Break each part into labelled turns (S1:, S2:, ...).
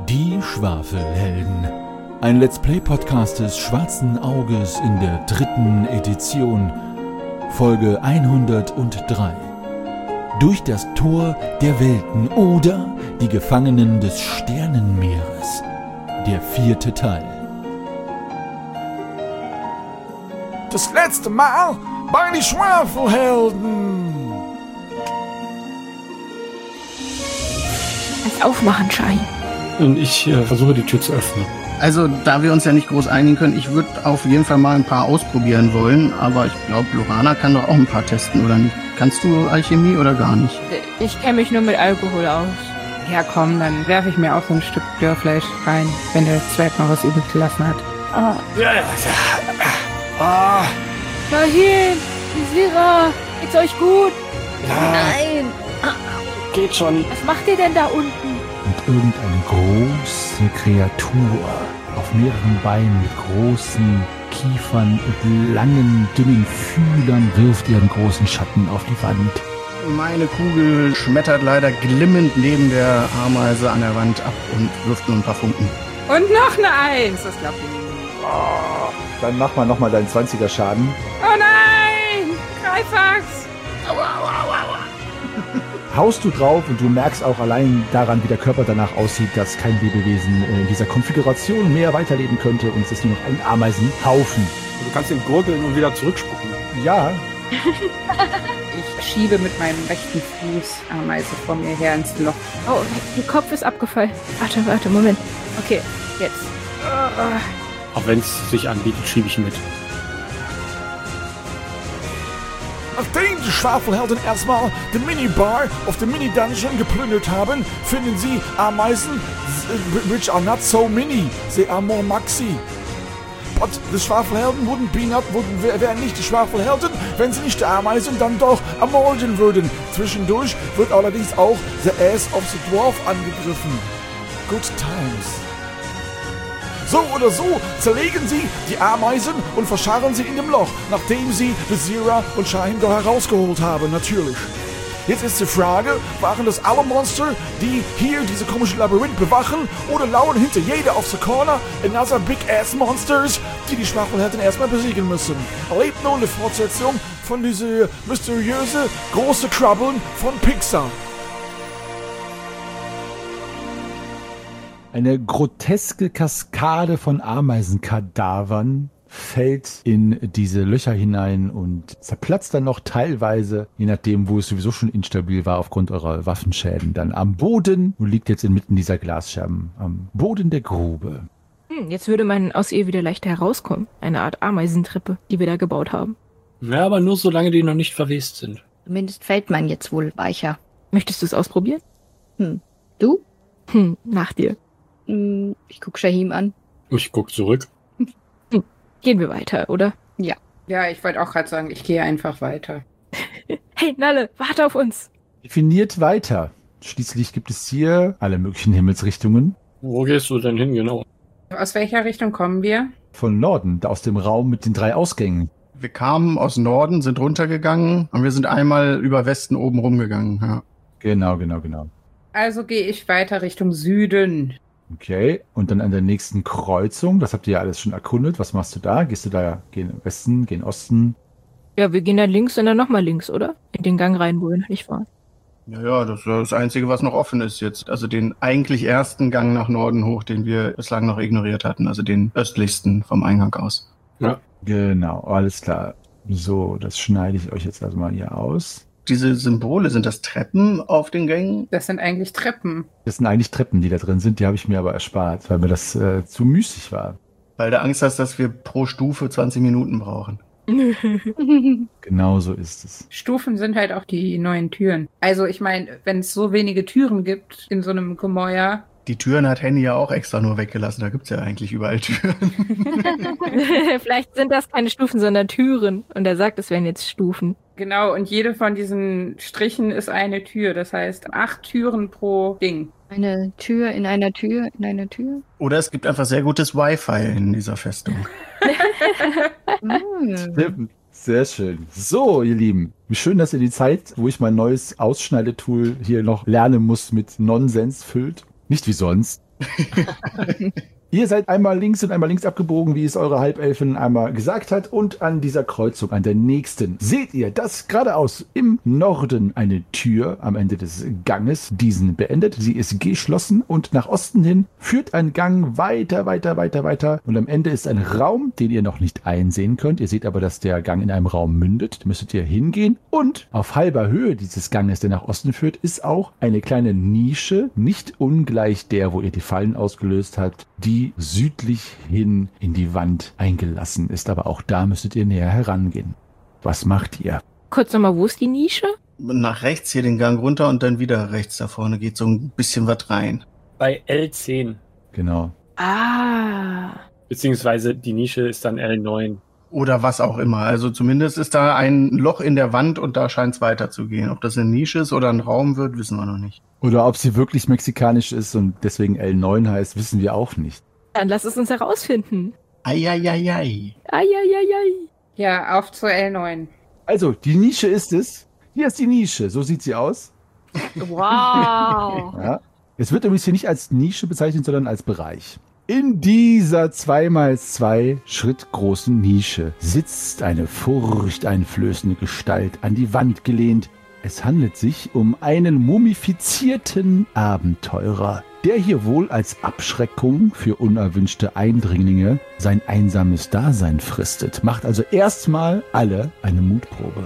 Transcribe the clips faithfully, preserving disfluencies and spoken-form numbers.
S1: Die Schwafelhelden. Ein Let's Play-Podcast des Schwarzen Auges in der dritten Edition. Folge hundertdrei. Durch das Tor der Welten oder die Gefangenen des Sternenmeeres. Der vierte Teil.
S2: Das letzte Mal bei den Schwafelhelden.
S3: Kannst aufmachen, Shai.
S4: Und ich äh, versuche die Tür zu öffnen.
S5: Also, da wir uns ja nicht groß einigen können, ich würde auf jeden Fall mal ein paar ausprobieren wollen, aber ich glaube, Lorana kann doch auch ein paar testen, oder nicht? Kannst du Alchemie oder gar nicht?
S3: Ich kenne mich nur mit Alkohol aus.
S6: Ja komm, dann werfe ich mir auch so ein Stück Dörrfleisch rein, wenn der Zwerg noch was übrig gelassen hat.
S3: Ah.
S2: Ja, ja, ja. Ah.
S3: Shahim, Sira, geht's euch gut?
S2: Ja.
S3: Nein.
S4: Geht schon.
S3: Was macht ihr denn da unten?
S1: Und irgendeine große Kreatur auf mehreren Beinen mit großen Kiefern und langen, dünnen Fühlern wirft ihren großen Schatten auf die Wand.
S5: Meine Kugel schmettert leider glimmend neben der Ameise an der Wand ab und wirft nur ein paar Funken.
S6: Und noch eine Eins, das glaubt ihr nicht.
S7: Oh, dann mach mal nochmal deinen zwanziger Schaden.
S6: Oh nein! Greifax!
S5: Aua, aua, aua, aua.
S7: Haust du drauf und du merkst auch allein daran, wie der Körper danach aussieht, dass kein Lebewesen in dieser Konfiguration mehr weiterleben könnte und es ist nur noch ein Ameisenhaufen.
S4: Du kannst ihn gurgeln und wieder zurückspucken.
S7: Ja.
S6: Ich schiebe mit meinem rechten Fuß Ameise vor mir her ins Loch.
S3: Oh, ihr Kopf ist abgefallen. Warte, warte, Moment. Okay, jetzt.
S4: Auch wenn es sich anbietet, schiebe ich mit.
S2: Nachdem die Schwafelhelden erstmal die Minibar auf dem Mini-Dungeon geplündert haben, finden sie Ameisen, which are not so mini, they are more maxi. But die Schwafelhelden wurden be not, wurden, wären nicht die Schwafelhelden, wenn sie nicht die Ameisen dann doch ermorden würden. Zwischendurch wird allerdings auch the ass of the dwarf angegriffen. Good times. So oder so zerlegen sie die Ameisen und verscharren sie in dem Loch, nachdem sie Zira und Shahim da herausgeholt haben, natürlich. Jetzt ist die Frage, waren das alle Monster, die hier diese komische Labyrinth bewachen, oder lauern hinter jeder auf the corner another big-ass Monsters, die die Schwafelhelden erstmal besiegen müssen. Erlebt nun die Fortsetzung von dieser mysteriöse große Krabbeln von Pixar.
S7: Eine groteske Kaskade von Ameisenkadavern fällt in diese Löcher hinein und zerplatzt dann noch teilweise, je nachdem, wo es sowieso schon instabil war aufgrund eurer Waffenschäden, dann am Boden und liegt jetzt inmitten dieser Glasscherben am Boden der Grube.
S3: Hm, jetzt würde man aus ihr wieder leichter herauskommen. Eine Art Ameisentreppe, die wir da gebaut haben.
S4: Ja, aber nur solange die noch nicht verwest sind.
S8: Zumindest fällt man jetzt wohl weicher.
S3: Möchtest du es ausprobieren?
S8: Hm. Du?
S3: Hm, nach dir.
S8: Hm, ich guck Shahim an.
S4: Ich guck zurück.
S3: Hm, gehen wir weiter, oder?
S8: Ja.
S6: Ja, ich wollte auch gerade sagen, ich gehe einfach weiter.
S3: Hey, Nalle, warte auf uns.
S7: Definiert weiter. Schließlich gibt es hier alle möglichen Himmelsrichtungen.
S4: Wo gehst du denn hin, genau?
S6: Aus welcher Richtung kommen wir?
S7: Von Norden, aus dem Raum mit den drei Ausgängen.
S5: Wir kamen aus Norden, sind runtergegangen und wir sind einmal über Westen oben rumgegangen. Ja.
S7: Genau, genau, genau.
S6: Also gehe ich weiter Richtung Süden.
S7: Okay, und dann an der nächsten Kreuzung, das habt ihr ja alles schon erkundet. Was machst du da? Gehst du da, gehen Westen, gehen Osten?
S3: Ja, wir gehen dann links und dann nochmal links, oder? In den Gang rein, wo wir noch nicht waren.
S5: Ja, ja, das ist das Einzige, was noch offen ist jetzt. Also den eigentlich ersten Gang nach Norden hoch, den wir bislang noch ignoriert hatten. Also den östlichsten vom Eingang aus.
S4: Ja.
S7: Genau, alles klar. So, das schneide ich euch jetzt also mal hier aus.
S5: Diese Symbole, sind das Treppen auf den Gängen?
S6: Das sind eigentlich Treppen.
S7: Das sind eigentlich Treppen, die da drin sind. Die habe ich mir aber erspart, weil mir das äh, zu müßig war.
S5: Weil du Angst hast, dass wir pro Stufe zwanzig Minuten brauchen.
S7: Genau so ist es.
S6: Stufen sind halt auch die neuen Türen. Also ich meine, wenn es so wenige Türen gibt in so einem Gemäuer.
S5: Die Türen hat Henny ja auch extra nur weggelassen. Da gibt's ja eigentlich überall Türen.
S3: Vielleicht sind das keine Stufen, sondern Türen. Und er sagt, es wären jetzt Stufen.
S6: Genau, und jede von diesen Strichen ist eine Tür. Das heißt, acht Türen pro Ding.
S8: Eine Tür in einer Tür in einer Tür.
S5: Oder es gibt einfach sehr gutes Wi-Fi in dieser Festung.
S7: Stimmt. Sehr schön. So, ihr Lieben, wie schön, dass ihr die Zeit, wo ich mein neues Ausschneidetool hier noch lernen muss, mit Nonsens füllt. Nicht wie sonst. Ihr seid einmal links und einmal links abgebogen, wie es eure Halbelfin einmal gesagt hat. Und an dieser Kreuzung, an der nächsten, seht ihr, dass geradeaus im Norden eine Tür am Ende des Ganges diesen beendet. Sie ist geschlossen und nach Osten hin führt ein Gang weiter, weiter, weiter, weiter. Und am Ende ist ein Raum, den ihr noch nicht einsehen könnt. Ihr seht aber, dass der Gang in einem Raum mündet. Da müsstet ihr hingehen. Und auf halber Höhe dieses Ganges, der nach Osten führt, ist auch eine kleine Nische, nicht ungleich der, wo ihr die Fallen ausgelöst habt, die südlich hin in die Wand eingelassen ist. Aber auch da müsstet ihr näher herangehen. Was macht ihr?
S3: Kurz nochmal, wo ist die Nische?
S5: Nach rechts hier den Gang runter und dann wieder rechts da vorne geht so ein bisschen was rein.
S4: Bei L zehn.
S7: Genau.
S3: Ah.
S4: Beziehungsweise die Nische ist dann L neun.
S5: Oder was auch immer. Also zumindest ist da ein Loch in der Wand und da scheint es weiterzugehen. Ob das eine Nische ist oder ein Raum wird, wissen wir noch nicht.
S7: Oder ob sie wirklich mexikanisch ist und deswegen L neun heißt, wissen wir auch nicht.
S3: Dann lass es uns herausfinden.
S5: Eieiei.
S3: Eieiei.
S6: Ja, auf zur L neun.
S7: Also, die Nische ist es. Hier ist die Nische. So sieht sie aus.
S3: Wow.
S7: Ja. Es wird übrigens hier nicht als Nische bezeichnet, sondern als Bereich. In dieser zwei mal zwei Schritt großen Nische sitzt eine furchteinflößende Gestalt an die Wand gelehnt. Es handelt sich um einen mumifizierten Abenteurer, der hier wohl als Abschreckung für unerwünschte Eindringlinge sein einsames Dasein fristet. Macht also erstmal alle eine Mutprobe.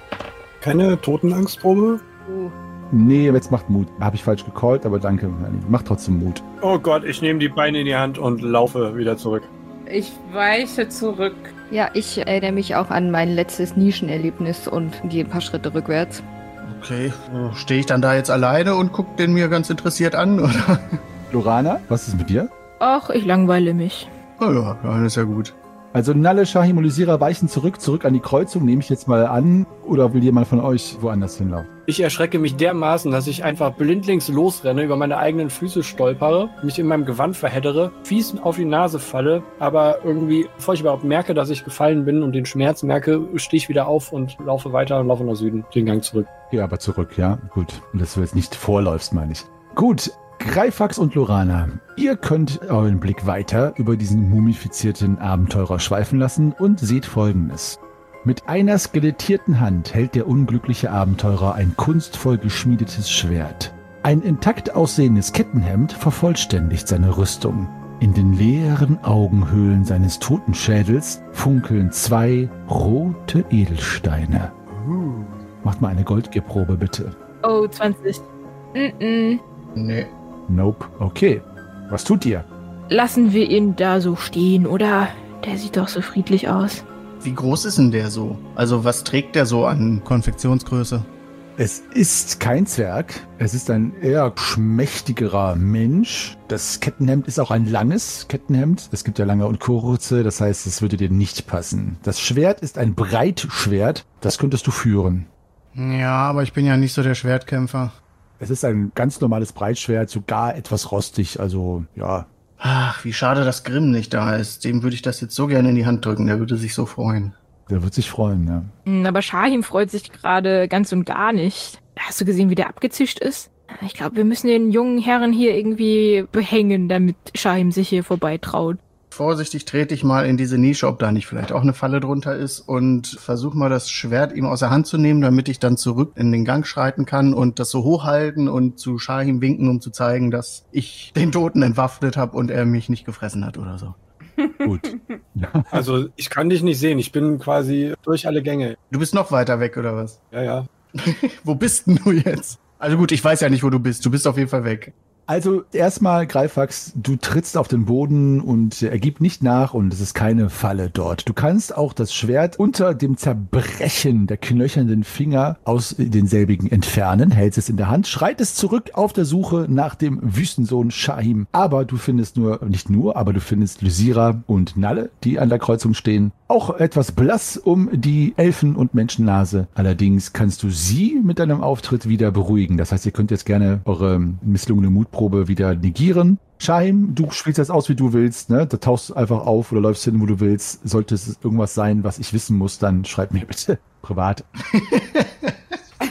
S4: Keine Totenangstprobe?
S3: Uh.
S7: Nee, jetzt macht Mut. Habe ich falsch gecallt, aber danke. Macht trotzdem Mut.
S4: Oh Gott, ich nehme die Beine in die Hand und laufe wieder zurück.
S6: Ich weiche zurück.
S8: Ja, ich erinnere mich auch an mein letztes Nischenerlebnis und gehe ein paar Schritte rückwärts.
S5: Okay, stehe ich dann da jetzt alleine und gucke den mir ganz interessiert an, oder?
S7: Lorana, was ist mit dir?
S3: Ach, ich langweile mich.
S5: Oh ja, dann ist ja gut.
S7: Also Nalle, Shahim und Lysira weichen zurück, zurück an die Kreuzung, nehme ich jetzt mal an. Oder will jemand von euch woanders hinlaufen?
S4: Ich erschrecke mich dermaßen, dass ich einfach blindlings losrenne, über meine eigenen Füße stolpere, mich in meinem Gewand verheddere, fies auf die Nase falle, aber irgendwie, bevor ich überhaupt merke, dass ich gefallen bin und den Schmerz merke, stehe ich wieder auf und laufe weiter und laufe nach Süden, den Gang zurück.
S7: Ja, aber zurück, ja. Gut. Und dass du jetzt nicht vorläufst, meine ich. Gut. Greifax und Lorana, ihr könnt euren Blick weiter über diesen mumifizierten Abenteurer schweifen lassen und seht Folgendes. Mit einer skelettierten Hand hält der unglückliche Abenteurer ein kunstvoll geschmiedetes Schwert. Ein intakt aussehendes Kettenhemd vervollständigt seine Rüstung. In den leeren Augenhöhlen seines Totenschädels funkeln zwei rote Edelsteine. Uh. Macht mal eine Goldgierprobe, bitte.
S3: Oh, zwanzig. Mm-mm.
S5: Nee.
S7: Nope. Okay. Was tut ihr?
S3: Lassen wir ihn da so stehen, oder? Der sieht doch so friedlich aus.
S5: Wie groß ist denn der so? Also was trägt der so an Konfektionsgröße?
S7: Es ist kein Zwerg. Es ist ein eher schmächtigerer Mensch. Das Kettenhemd ist auch ein langes Kettenhemd. Es gibt ja lange und kurze, das heißt, es würde dir nicht passen. Das Schwert ist ein Breitschwert. Das könntest du führen.
S5: Ja, aber ich bin ja nicht so der Schwertkämpfer.
S7: Es ist ein ganz normales Breitschwert, sogar etwas rostig, also ja.
S5: Ach, wie schade, dass Grimm nicht da ist. Dem würde ich das jetzt so gerne in die Hand drücken, der würde sich so freuen.
S7: Der wird sich freuen, ja.
S3: Aber Shahim freut sich gerade ganz und gar nicht. Hast du gesehen, wie der abgezischt ist? Ich glaube, wir müssen den jungen Herren hier irgendwie behängen, damit Shahim sich hier vorbeitraut.
S5: Vorsichtig trete ich mal in diese Nische, ob da nicht vielleicht auch eine Falle drunter ist und versuche mal das Schwert ihm aus der Hand zu nehmen, damit ich dann zurück in den Gang schreiten kann und das so hochhalten und zu Shahim winken, um zu zeigen, dass ich den Toten entwaffnet habe und er mich nicht gefressen hat oder so.
S7: Gut.
S4: Also ich kann dich nicht sehen, ich bin quasi durch alle Gänge.
S5: Du bist noch weiter weg, oder was?
S4: Ja, ja.
S5: Wo bist denn du jetzt? Also gut, ich weiß ja nicht, wo du bist. Du bist auf jeden Fall weg.
S7: Also erstmal, Greifax, du trittst auf den Boden und er gibt nicht nach und es ist keine Falle dort. Du kannst auch das Schwert unter dem Zerbrechen der knöchernden Finger aus denselbigen entfernen, hältst es in der Hand, schreitest zurück auf der Suche nach dem Wüstensohn Shahim. Aber du findest nur, nicht nur, aber du findest Lysira und Nalle, die an der Kreuzung stehen. Auch etwas blass um die Elfen- und Menschennase. Allerdings kannst du sie mit deinem Auftritt wieder beruhigen. Das heißt, ihr könnt jetzt gerne eure misslungene Mutprobe wieder negieren. Shahim, du spielst das aus, wie du willst. Ne? Da tauchst du einfach auf oder läufst hin, wo du willst. Sollte es irgendwas sein, was ich wissen muss, dann schreib mir bitte privat.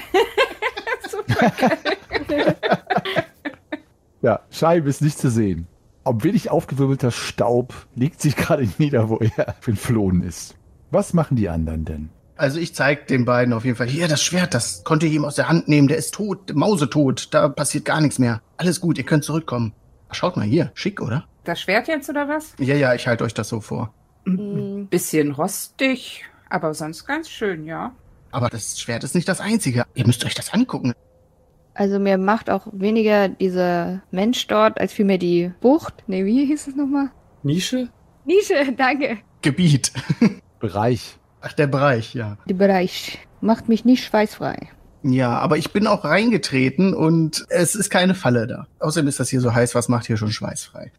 S6: Super geil.
S7: Ja, Shahim ist nicht zu sehen. Ein wenig aufgewirbelter Staub legt sich gerade nieder, wo er entflohen ist. Was machen die anderen denn?
S5: Also ich zeig den beiden auf jeden Fall, hier, das Schwert, das konnte ich ihm aus der Hand nehmen, der ist tot, mausetot, da passiert gar nichts mehr. Alles gut, ihr könnt zurückkommen. Schaut mal hier, schick, oder?
S6: Das Schwert jetzt oder was?
S5: Ja, ja, ich halte euch das so vor.
S6: Ein bisschen rostig, aber sonst ganz schön, ja.
S5: Aber das Schwert ist nicht das Einzige. Ihr müsst euch das angucken.
S8: Also mir macht auch weniger dieser Mensch dort, als vielmehr die Bucht. Nee, wie hieß es nochmal?
S4: Nische?
S8: Nische, danke.
S5: Gebiet.
S7: Bereich.
S5: Ach, der Bereich, ja.
S8: Der Bereich macht mich nicht schweißfrei.
S5: Ja, aber ich bin auch reingetreten und es ist keine Falle da. Außerdem ist das hier so heiß, was macht hier schon schweißfrei?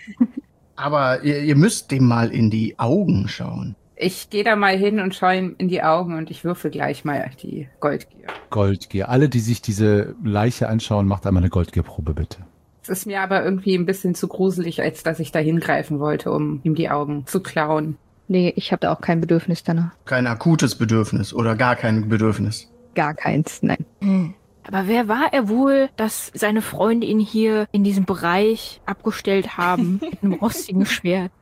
S5: Aber ihr, ihr müsst dem mal in die Augen schauen.
S6: Ich gehe da mal hin und schaue ihm in die Augen und ich würfel gleich mal die Goldgier.
S7: Goldgier. Alle, die sich diese Leiche anschauen, macht einmal eine Goldgierprobe, bitte.
S6: Es ist mir aber irgendwie ein bisschen zu gruselig, als dass ich da hingreifen wollte, um ihm die Augen zu klauen.
S8: Nee, ich habe da auch kein Bedürfnis danach.
S5: Kein akutes Bedürfnis oder gar kein Bedürfnis.
S8: Gar keins, nein.
S3: Hm. Aber wer war er wohl, dass seine Freunde ihn hier in diesem Bereich abgestellt haben mit einem rostigen Schwert?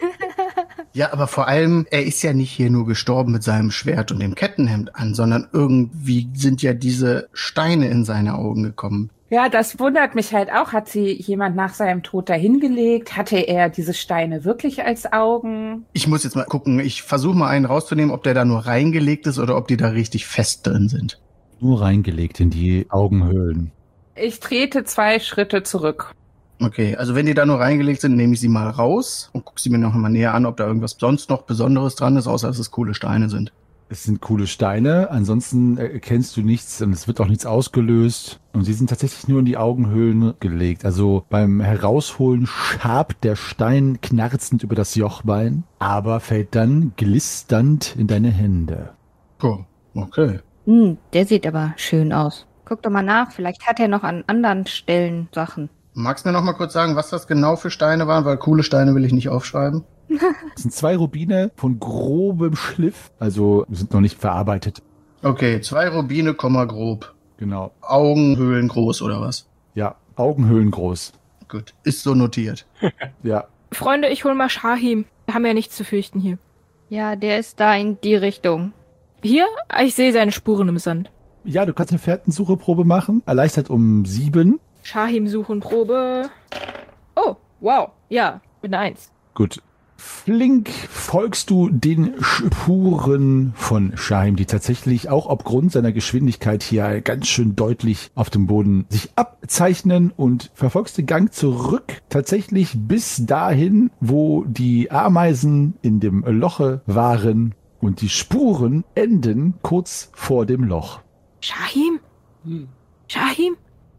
S5: Ja, aber vor allem, er ist ja nicht hier nur gestorben mit seinem Schwert und dem Kettenhemd an, sondern irgendwie sind ja diese Steine in seine Augen gekommen.
S6: Ja, das wundert mich halt auch. Hat sie jemand nach seinem Tod dahingelegt? Hatte er diese Steine wirklich als Augen?
S5: Ich muss jetzt mal gucken, ich versuche mal einen rauszunehmen, ob der da nur reingelegt ist oder ob die da richtig fest drin sind.
S7: Nur reingelegt in die Augenhöhlen.
S6: Ich trete zwei Schritte zurück.
S5: Okay, also wenn die da nur reingelegt sind, nehme ich sie mal raus und gucke sie mir noch mal näher an, ob da irgendwas sonst noch Besonderes dran ist, außer dass es coole Steine sind.
S7: Es sind coole Steine, ansonsten erkennst du nichts und es wird auch nichts ausgelöst. Und sie sind tatsächlich nur in die Augenhöhlen gelegt. Also beim Herausholen schabt der Stein knarzend über das Jochbein, aber fällt dann glisternd in deine Hände.
S5: Oh, okay.
S8: Hm, der sieht aber schön aus. Guck doch mal nach, vielleicht hat er noch an anderen Stellen Sachen.
S5: Magst du mir noch mal kurz sagen, was das genau für Steine waren? Weil coole Steine will ich nicht aufschreiben.
S7: Das sind zwei Rubine von grobem Schliff, also sind noch nicht verarbeitet.
S5: Okay, zwei Rubine, Komma grob.
S7: Genau.
S5: Augenhöhlen groß oder was?
S7: Ja, Augenhöhlen groß.
S5: Gut, ist so notiert.
S7: Ja.
S3: Freunde, ich hol mal Shahim. Wir haben ja nichts zu fürchten hier.
S8: Ja, der ist da in die Richtung.
S3: Hier? Ich sehe seine Spuren im Sand.
S7: Ja, du kannst eine Fährtensucheprobe machen. Erleichtert um sieben.
S3: Shahim suchen Probe. Oh, wow. Ja, mit einer Eins.
S7: Gut. Flink folgst du den Spuren von Shahim, die tatsächlich auch aufgrund seiner Geschwindigkeit hier ganz schön deutlich auf dem Boden sich abzeichnen und verfolgst den Gang zurück, tatsächlich bis dahin, wo die Ameisen in dem Loche waren und die Spuren enden kurz vor dem Loch.
S3: Shahim?
S4: Hm.
S3: Shahim?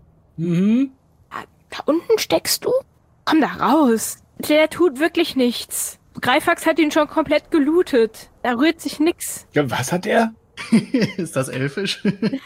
S4: Mhm.
S3: Da, da unten steckst du? Komm da raus. Der tut wirklich nichts. Greifax hat ihn schon komplett gelootet. Da rührt sich nix.
S4: Ja, was hat er?
S5: Ist das elfisch?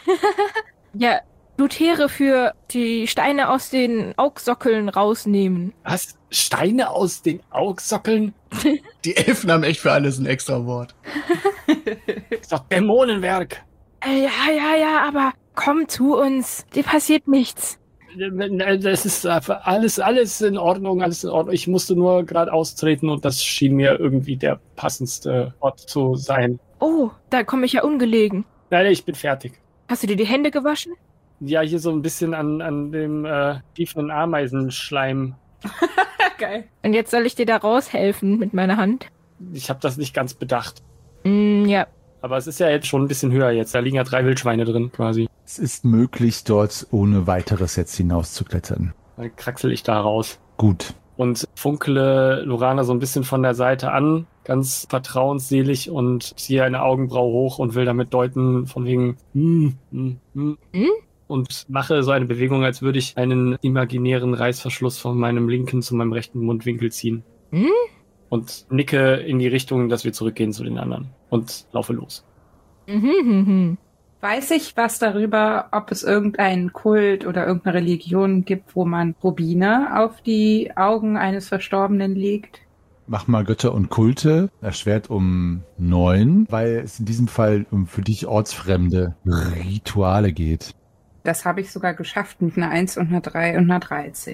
S3: Ja, Lootere für die Steine aus den Augsockeln rausnehmen.
S4: Was? Steine aus den Augsockeln?
S5: Die Elfen haben echt für alles ein extra Wort.
S4: Ist doch Dämonenwerk.
S3: Äh, ja, ja, ja, aber komm zu uns. Dir passiert nichts.
S4: Das ist alles, alles in Ordnung, alles in Ordnung. Ich musste nur gerade austreten und das schien mir irgendwie der passendste Ort zu sein.
S3: Oh, da komme ich ja ungelegen.
S4: Nein, ich bin fertig.
S3: Hast du dir die Hände gewaschen?
S4: Ja, hier so ein bisschen an, an dem äh, tiefen Ameisenschleim.
S6: Geil.
S3: Und jetzt soll ich dir da raushelfen mit meiner Hand?
S4: Ich habe das nicht ganz bedacht.
S3: Mm, ja.
S4: Aber es ist ja jetzt schon ein bisschen höher jetzt. Da liegen ja drei Wildschweine drin quasi.
S7: Es ist möglich, dort ohne weiteres jetzt hinauszuklettern.
S4: Dann kraxel ich da raus.
S7: Gut.
S4: Und funkele Lorana so ein bisschen von der Seite an, ganz vertrauensselig und ziehe eine Augenbraue hoch und will damit deuten von wegen hm, hm, hm.
S3: Hm?
S4: Und mache so eine Bewegung, als würde ich einen imaginären Reißverschluss von meinem linken zu meinem rechten Mundwinkel ziehen.
S3: Hm?
S4: Und nicke in die Richtung, dass wir zurückgehen zu den anderen. Und laufe los.
S3: Mhm, mhm, mhm.
S6: Weiß ich was darüber, ob es irgendeinen Kult oder irgendeine Religion gibt, wo man Rubine auf die Augen eines Verstorbenen legt?
S7: Mach mal Götter und Kulte. Erschwert um neun, weil es in diesem Fall um für dich ortsfremde Rituale geht.
S6: Das habe ich sogar geschafft mit einer eins und einer drei und einer dreizehn.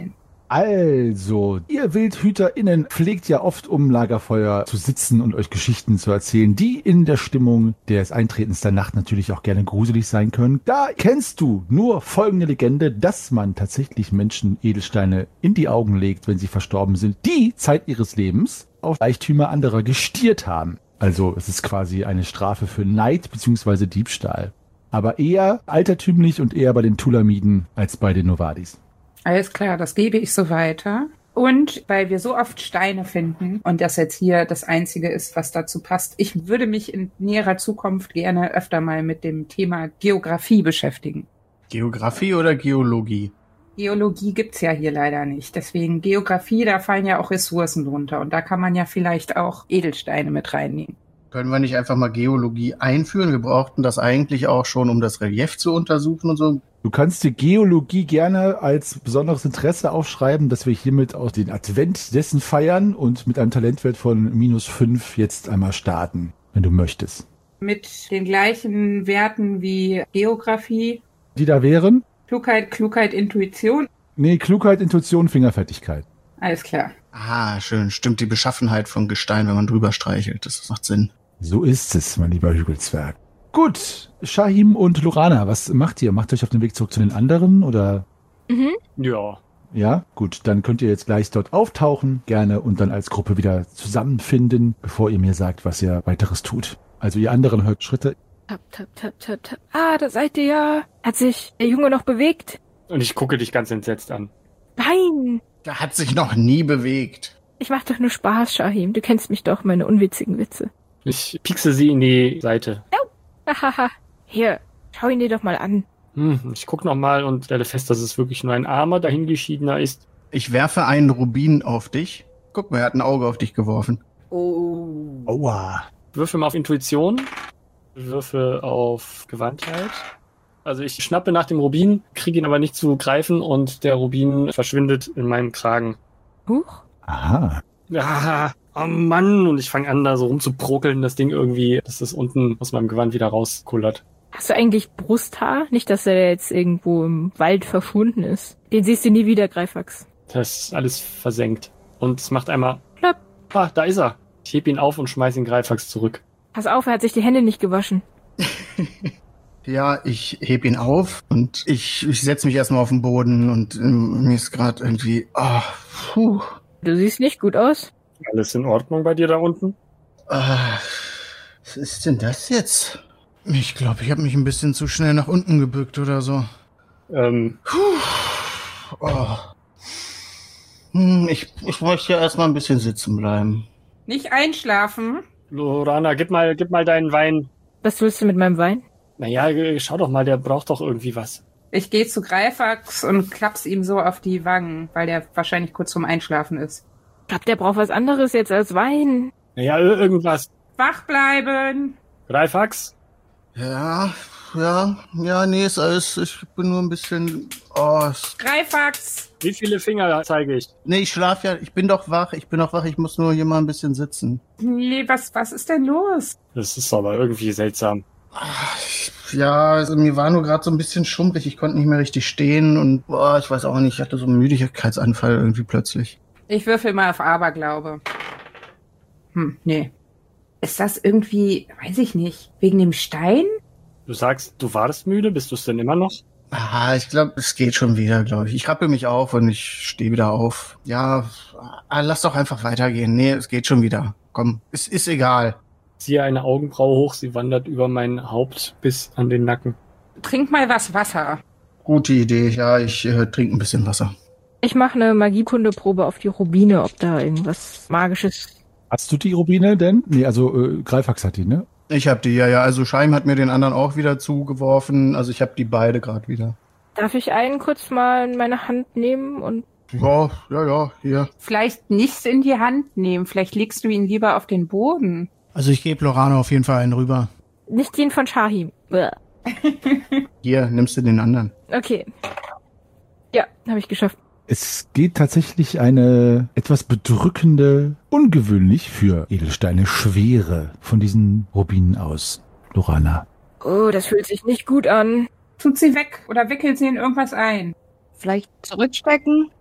S7: Also, ihr WildhüterInnen pflegt ja oft um Lagerfeuer zu sitzen und euch Geschichten zu erzählen, die in der Stimmung des Eintretens der Nacht natürlich auch gerne gruselig sein können. Da kennst du nur folgende Legende, dass man tatsächlich Menschen Edelsteine in die Augen legt, wenn sie verstorben sind, die Zeit ihres Lebens auf Reichtümer anderer gestiert haben. Also es ist quasi eine Strafe für Neid bzw. Diebstahl. Aber eher altertümlich und eher bei den Tulamiden als bei den Novadis.
S6: Alles klar, das gebe ich so weiter. Und weil wir so oft Steine finden und das jetzt hier das Einzige ist, was dazu passt, ich würde mich in näherer Zukunft gerne öfter mal mit dem Thema Geografie beschäftigen.
S5: Geografie oder Geologie?
S6: Geologie gibt's ja hier leider nicht. Deswegen Geografie, da fallen ja auch Ressourcen drunter. Und da kann man ja vielleicht auch Edelsteine mit reinnehmen.
S5: Können wir nicht einfach mal Geologie einführen? Wir brauchten das eigentlich auch schon, um das Relief zu untersuchen und so.
S7: Du kannst dir Geologie gerne als besonderes Interesse aufschreiben, dass wir hiermit auch den Advent dessen feiern und mit einem Talentwert von minus fünf jetzt einmal starten, wenn du möchtest.
S6: Mit den gleichen Werten wie Geografie.
S7: Die da wären?
S6: Klugheit, Klugheit, Intuition.
S7: Nee, Klugheit, Intuition, Fingerfertigkeit.
S6: Alles klar.
S5: Ah, schön. Stimmt die Beschaffenheit von Gestein, wenn man drüber streichelt. Das macht Sinn.
S7: So ist es, mein lieber Hügelzwerg. Gut, Shahim und Lorana, was macht ihr? Macht ihr euch auf den Weg zurück zu den anderen, oder?
S3: Mhm.
S4: Ja.
S7: Ja, gut, dann könnt ihr jetzt gleich dort auftauchen, gerne, und dann als Gruppe wieder zusammenfinden, bevor ihr mir sagt, was ihr weiteres tut. Also ihr anderen hört Schritte.
S3: Tap, tap, tap, tap, tap. Ah, da seid ihr ja. Hat sich der Junge noch bewegt?
S4: Und ich gucke dich ganz entsetzt an.
S3: Nein!
S5: Der hat sich noch nie bewegt.
S3: Ich mach doch nur Spaß, Shahim. Du kennst mich doch, meine unwitzigen Witze.
S4: Ich piekse sie in die Seite.
S3: Hahaha. Hier, schau ihn dir doch mal an.
S4: Hm, ich gucke nochmal und stelle fest, dass es wirklich nur ein armer, dahingeschiedener ist.
S5: Ich werfe einen Rubin auf dich. Guck mal, er hat ein Auge auf dich geworfen.
S6: Oh.
S7: Aua.
S4: Würfe mal auf Intuition. Würfe auf Gewandtheit. Also ich schnappe nach dem Rubin, kriege ihn aber nicht zu greifen und der Rubin verschwindet in meinem Kragen.
S3: Huch.
S7: Aha.
S4: Ah, oh Mann, und ich fange an, da so rumzuprokeln, das Ding irgendwie, dass das unten aus meinem Gewand wieder rauskullert.
S3: Hast du eigentlich Brusthaar? Nicht, dass er jetzt irgendwo im Wald verschwunden ist. Den siehst du nie wieder, Greifax.
S4: Das ist alles versenkt. Und es macht einmal...
S3: Plopp.
S4: Ah, da ist er. Ich heb ihn auf und schmeiß den Greifax zurück.
S3: Pass auf, er hat sich die Hände nicht gewaschen.
S5: Ja, ich heb ihn auf und ich, ich setze mich erstmal auf den Boden und ähm, mir ist gerade irgendwie... Oh, puh.
S3: Du siehst nicht gut aus.
S4: Alles in Ordnung bei dir da unten?
S5: Äh, was ist denn das jetzt? Ich glaube, ich habe mich ein bisschen zu schnell nach unten gebückt oder so.
S4: Ähm,
S5: Oh. Hm, ich, ich möchte ja erstmal ein bisschen sitzen bleiben.
S6: Nicht einschlafen.
S4: Lorana, gib mal, gib mal deinen Wein.
S3: Was willst du mit meinem Wein?
S4: Naja, schau doch mal, der braucht doch irgendwie was.
S6: Ich gehe zu Greifax und klapp's ihm so auf die Wangen, weil der wahrscheinlich kurz vorm Einschlafen ist.
S3: Ich glaub, der braucht was anderes jetzt als Wein.
S4: Naja, irgendwas.
S6: Wach bleiben!
S4: Greifax?
S5: Ja, ja, ja, nee, ist alles, ich bin nur ein bisschen, oh, es,
S6: Greifax!
S4: Wie viele Finger zeige ich?
S5: nee, ich schlaf ja, ich bin doch wach, ich bin doch wach, ich muss nur hier mal ein bisschen sitzen.
S6: Nee, was, was ist denn los?
S4: Das ist aber irgendwie seltsam.
S5: Ja, also mir war nur gerade so ein bisschen schummrig, ich konnte nicht mehr richtig stehen und, boah, ich weiß auch nicht, ich hatte so einen Müdigkeitsanfall irgendwie plötzlich.
S6: Ich würfel mal auf Aberglaube. Hm, nee. Ist das irgendwie, weiß ich nicht, wegen dem Stein?
S4: Du sagst, du warst müde, bist du es denn immer noch?
S5: Ah, ich glaube, es geht schon wieder, glaube ich. Ich rappel mich auf und ich stehe wieder auf. Ja, ah, lass doch einfach weitergehen. Nee, es geht schon wieder. Komm, es ist egal.
S4: Ziehe eine Augenbraue hoch, sie wandert über mein Haupt bis an den Nacken.
S6: Trink mal was Wasser.
S5: Gute Idee, ja, ich äh, trinke ein bisschen Wasser.
S3: Ich mache eine Magiekundeprobe auf die Rubine, ob da irgendwas Magisches...
S7: Hast du die Rubine denn? Nee, also äh, Greifax hat die, ne?
S5: Ich hab die, ja, ja. Also Scheim hat mir den anderen auch wieder zugeworfen. Also ich hab die beide gerade wieder.
S3: Darf ich einen kurz mal in meine Hand nehmen und...
S5: Ja, ja, ja, hier.
S6: Vielleicht nichts in die Hand nehmen. Vielleicht legst du ihn lieber auf den Boden.
S5: Also ich gebe Lorana auf jeden Fall einen rüber.
S3: Nicht den von Shahim. Bäh.
S5: Hier, nimmst du den anderen.
S3: Okay. Ja, habe ich geschafft.
S7: Es geht tatsächlich eine etwas bedrückende, ungewöhnlich für Edelsteine Schwere von diesen Rubinen aus, Lorana.
S3: Oh, das fühlt sich nicht gut an.
S6: Tut sie weg oder wickelt sie in irgendwas ein.
S8: Vielleicht zurückstecken?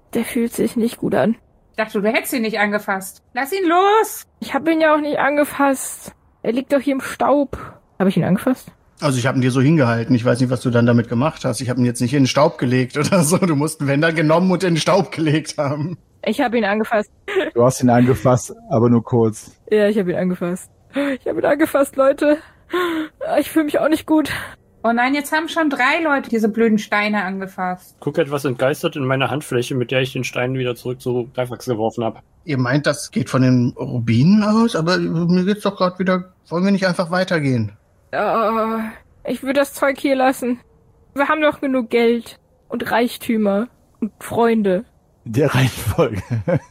S3: Der fühlt sich nicht gut an.
S6: Ich dachte, du hättest ihn nicht angefasst. Lass ihn los!
S3: Ich habe ihn ja auch nicht angefasst. Er liegt doch hier im Staub. Habe ich ihn angefasst?
S5: Also ich habe ihn dir so hingehalten. Ich weiß nicht, was du dann damit gemacht hast. Ich habe ihn jetzt nicht in den Staub gelegt oder so. Du musst ihn, wenn dann, genommen und in den Staub gelegt haben.
S3: Ich habe ihn angefasst.
S7: Du hast ihn angefasst, aber nur kurz.
S3: Ja, ich habe ihn angefasst. Ich habe ihn angefasst, Leute. Ich fühle mich auch nicht gut.
S6: Oh nein, jetzt haben schon drei Leute diese blöden Steine angefasst.
S4: Guck etwas entgeistert in meine Handfläche, mit der ich den Stein wieder zurück zu Greifax geworfen habe.
S5: Ihr meint, das geht von den Rubinen aus? Aber mir geht's doch gerade wieder... Wollen wir nicht einfach weitergehen?
S3: Oh, ich würde das Zeug hier lassen. Wir haben doch genug Geld und Reichtümer und Freunde.
S7: Der Reihenfolge.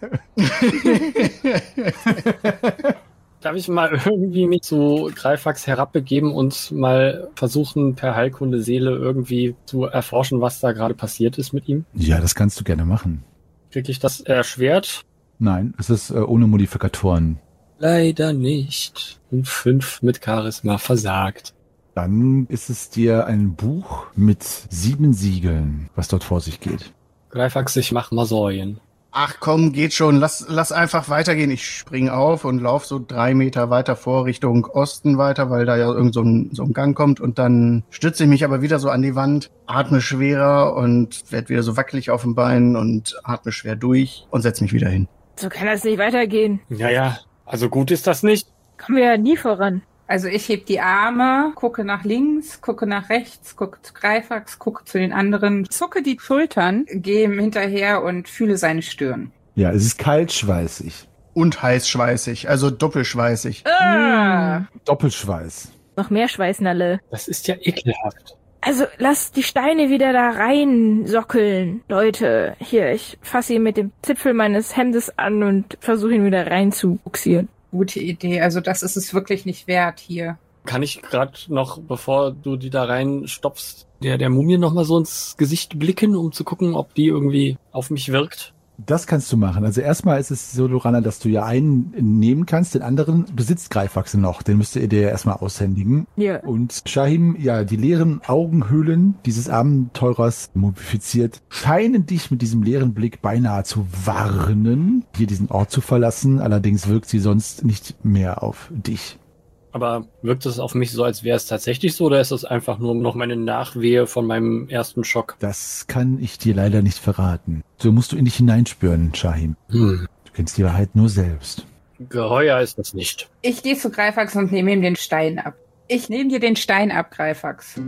S4: Darf ich mal irgendwie mich zu Greifax herabbegeben und mal versuchen, per Heilkunde Seele irgendwie zu erforschen, was da gerade passiert ist mit ihm?
S7: Ja, das kannst du gerne machen.
S4: Krieg ich das erschwert?
S7: Nein, es ist äh, ohne Modifikatoren.
S4: Leider nicht. Und fünf mit Charisma versagt.
S7: Dann ist es dir ein Buch mit sieben Siegeln, was dort vor sich geht.
S4: Greifax, ich mach mal Säuen.
S5: Ach komm, geht schon. Lass, lass einfach weitergehen. Ich spring auf und lauf so drei Meter weiter vor Richtung Osten weiter, weil da ja irgend so ein, so ein Gang kommt. Und dann stütze ich mich aber wieder so an die Wand, atme schwerer und werd wieder so wackelig auf den Beinen und atme schwer durch und setz mich wieder hin.
S3: So kann das nicht weitergehen.
S4: Naja, also gut ist das nicht.
S3: Kommen wir ja nie voran.
S6: Also ich heb die Arme, gucke nach links, gucke nach rechts, gucke zu Greifax, gucke zu den anderen, zucke die Schultern, gehe ihm hinterher und fühle seine Stirn.
S7: Ja, es ist kaltschweißig.
S5: Und heißschweißig, also doppelschweißig.
S6: Ah!
S7: Doppelschweiß.
S3: Noch mehr Schweißnalle.
S4: Das ist ja ekelhaft.
S3: Also lasst die Steine wieder da rein sockeln. Leute, hier, ich fasse ihn mit dem Zipfel meines Hemdes an und versuche ihn wieder rein zu buxieren.
S6: Gute Idee, also das ist es wirklich nicht wert hier.
S4: Kann ich gerade noch, bevor du die da reinstopfst, der, der Mumie noch mal so ins Gesicht blicken, um zu gucken, ob die irgendwie auf mich wirkt?
S7: Das kannst du machen. Also erstmal ist es so, Lorana, dass du ja einen nehmen kannst, den anderen besitzt Greifax noch. Den müsst ihr dir ja erstmal aushändigen.
S3: Ja.
S7: Und Shahim, ja, die leeren Augenhöhlen dieses Abenteurers mumifiziert, scheinen dich mit diesem leeren Blick beinahe zu warnen, hier diesen Ort zu verlassen. Allerdings wirkt sie sonst nicht mehr auf dich.
S4: Aber wirkt es auf mich so, als wäre es tatsächlich so, oder ist das einfach nur noch meine Nachwehe von meinem ersten Schock?
S7: Das kann ich dir leider nicht verraten. So musst du in dich hineinspüren, Shahim.
S4: Hm.
S7: Du kennst die Wahrheit nur selbst.
S4: Geheuer ist das nicht.
S6: Ich gehe zu Greifax und nehme ihm den Stein ab. Ich nehme dir den Stein ab, Greifax.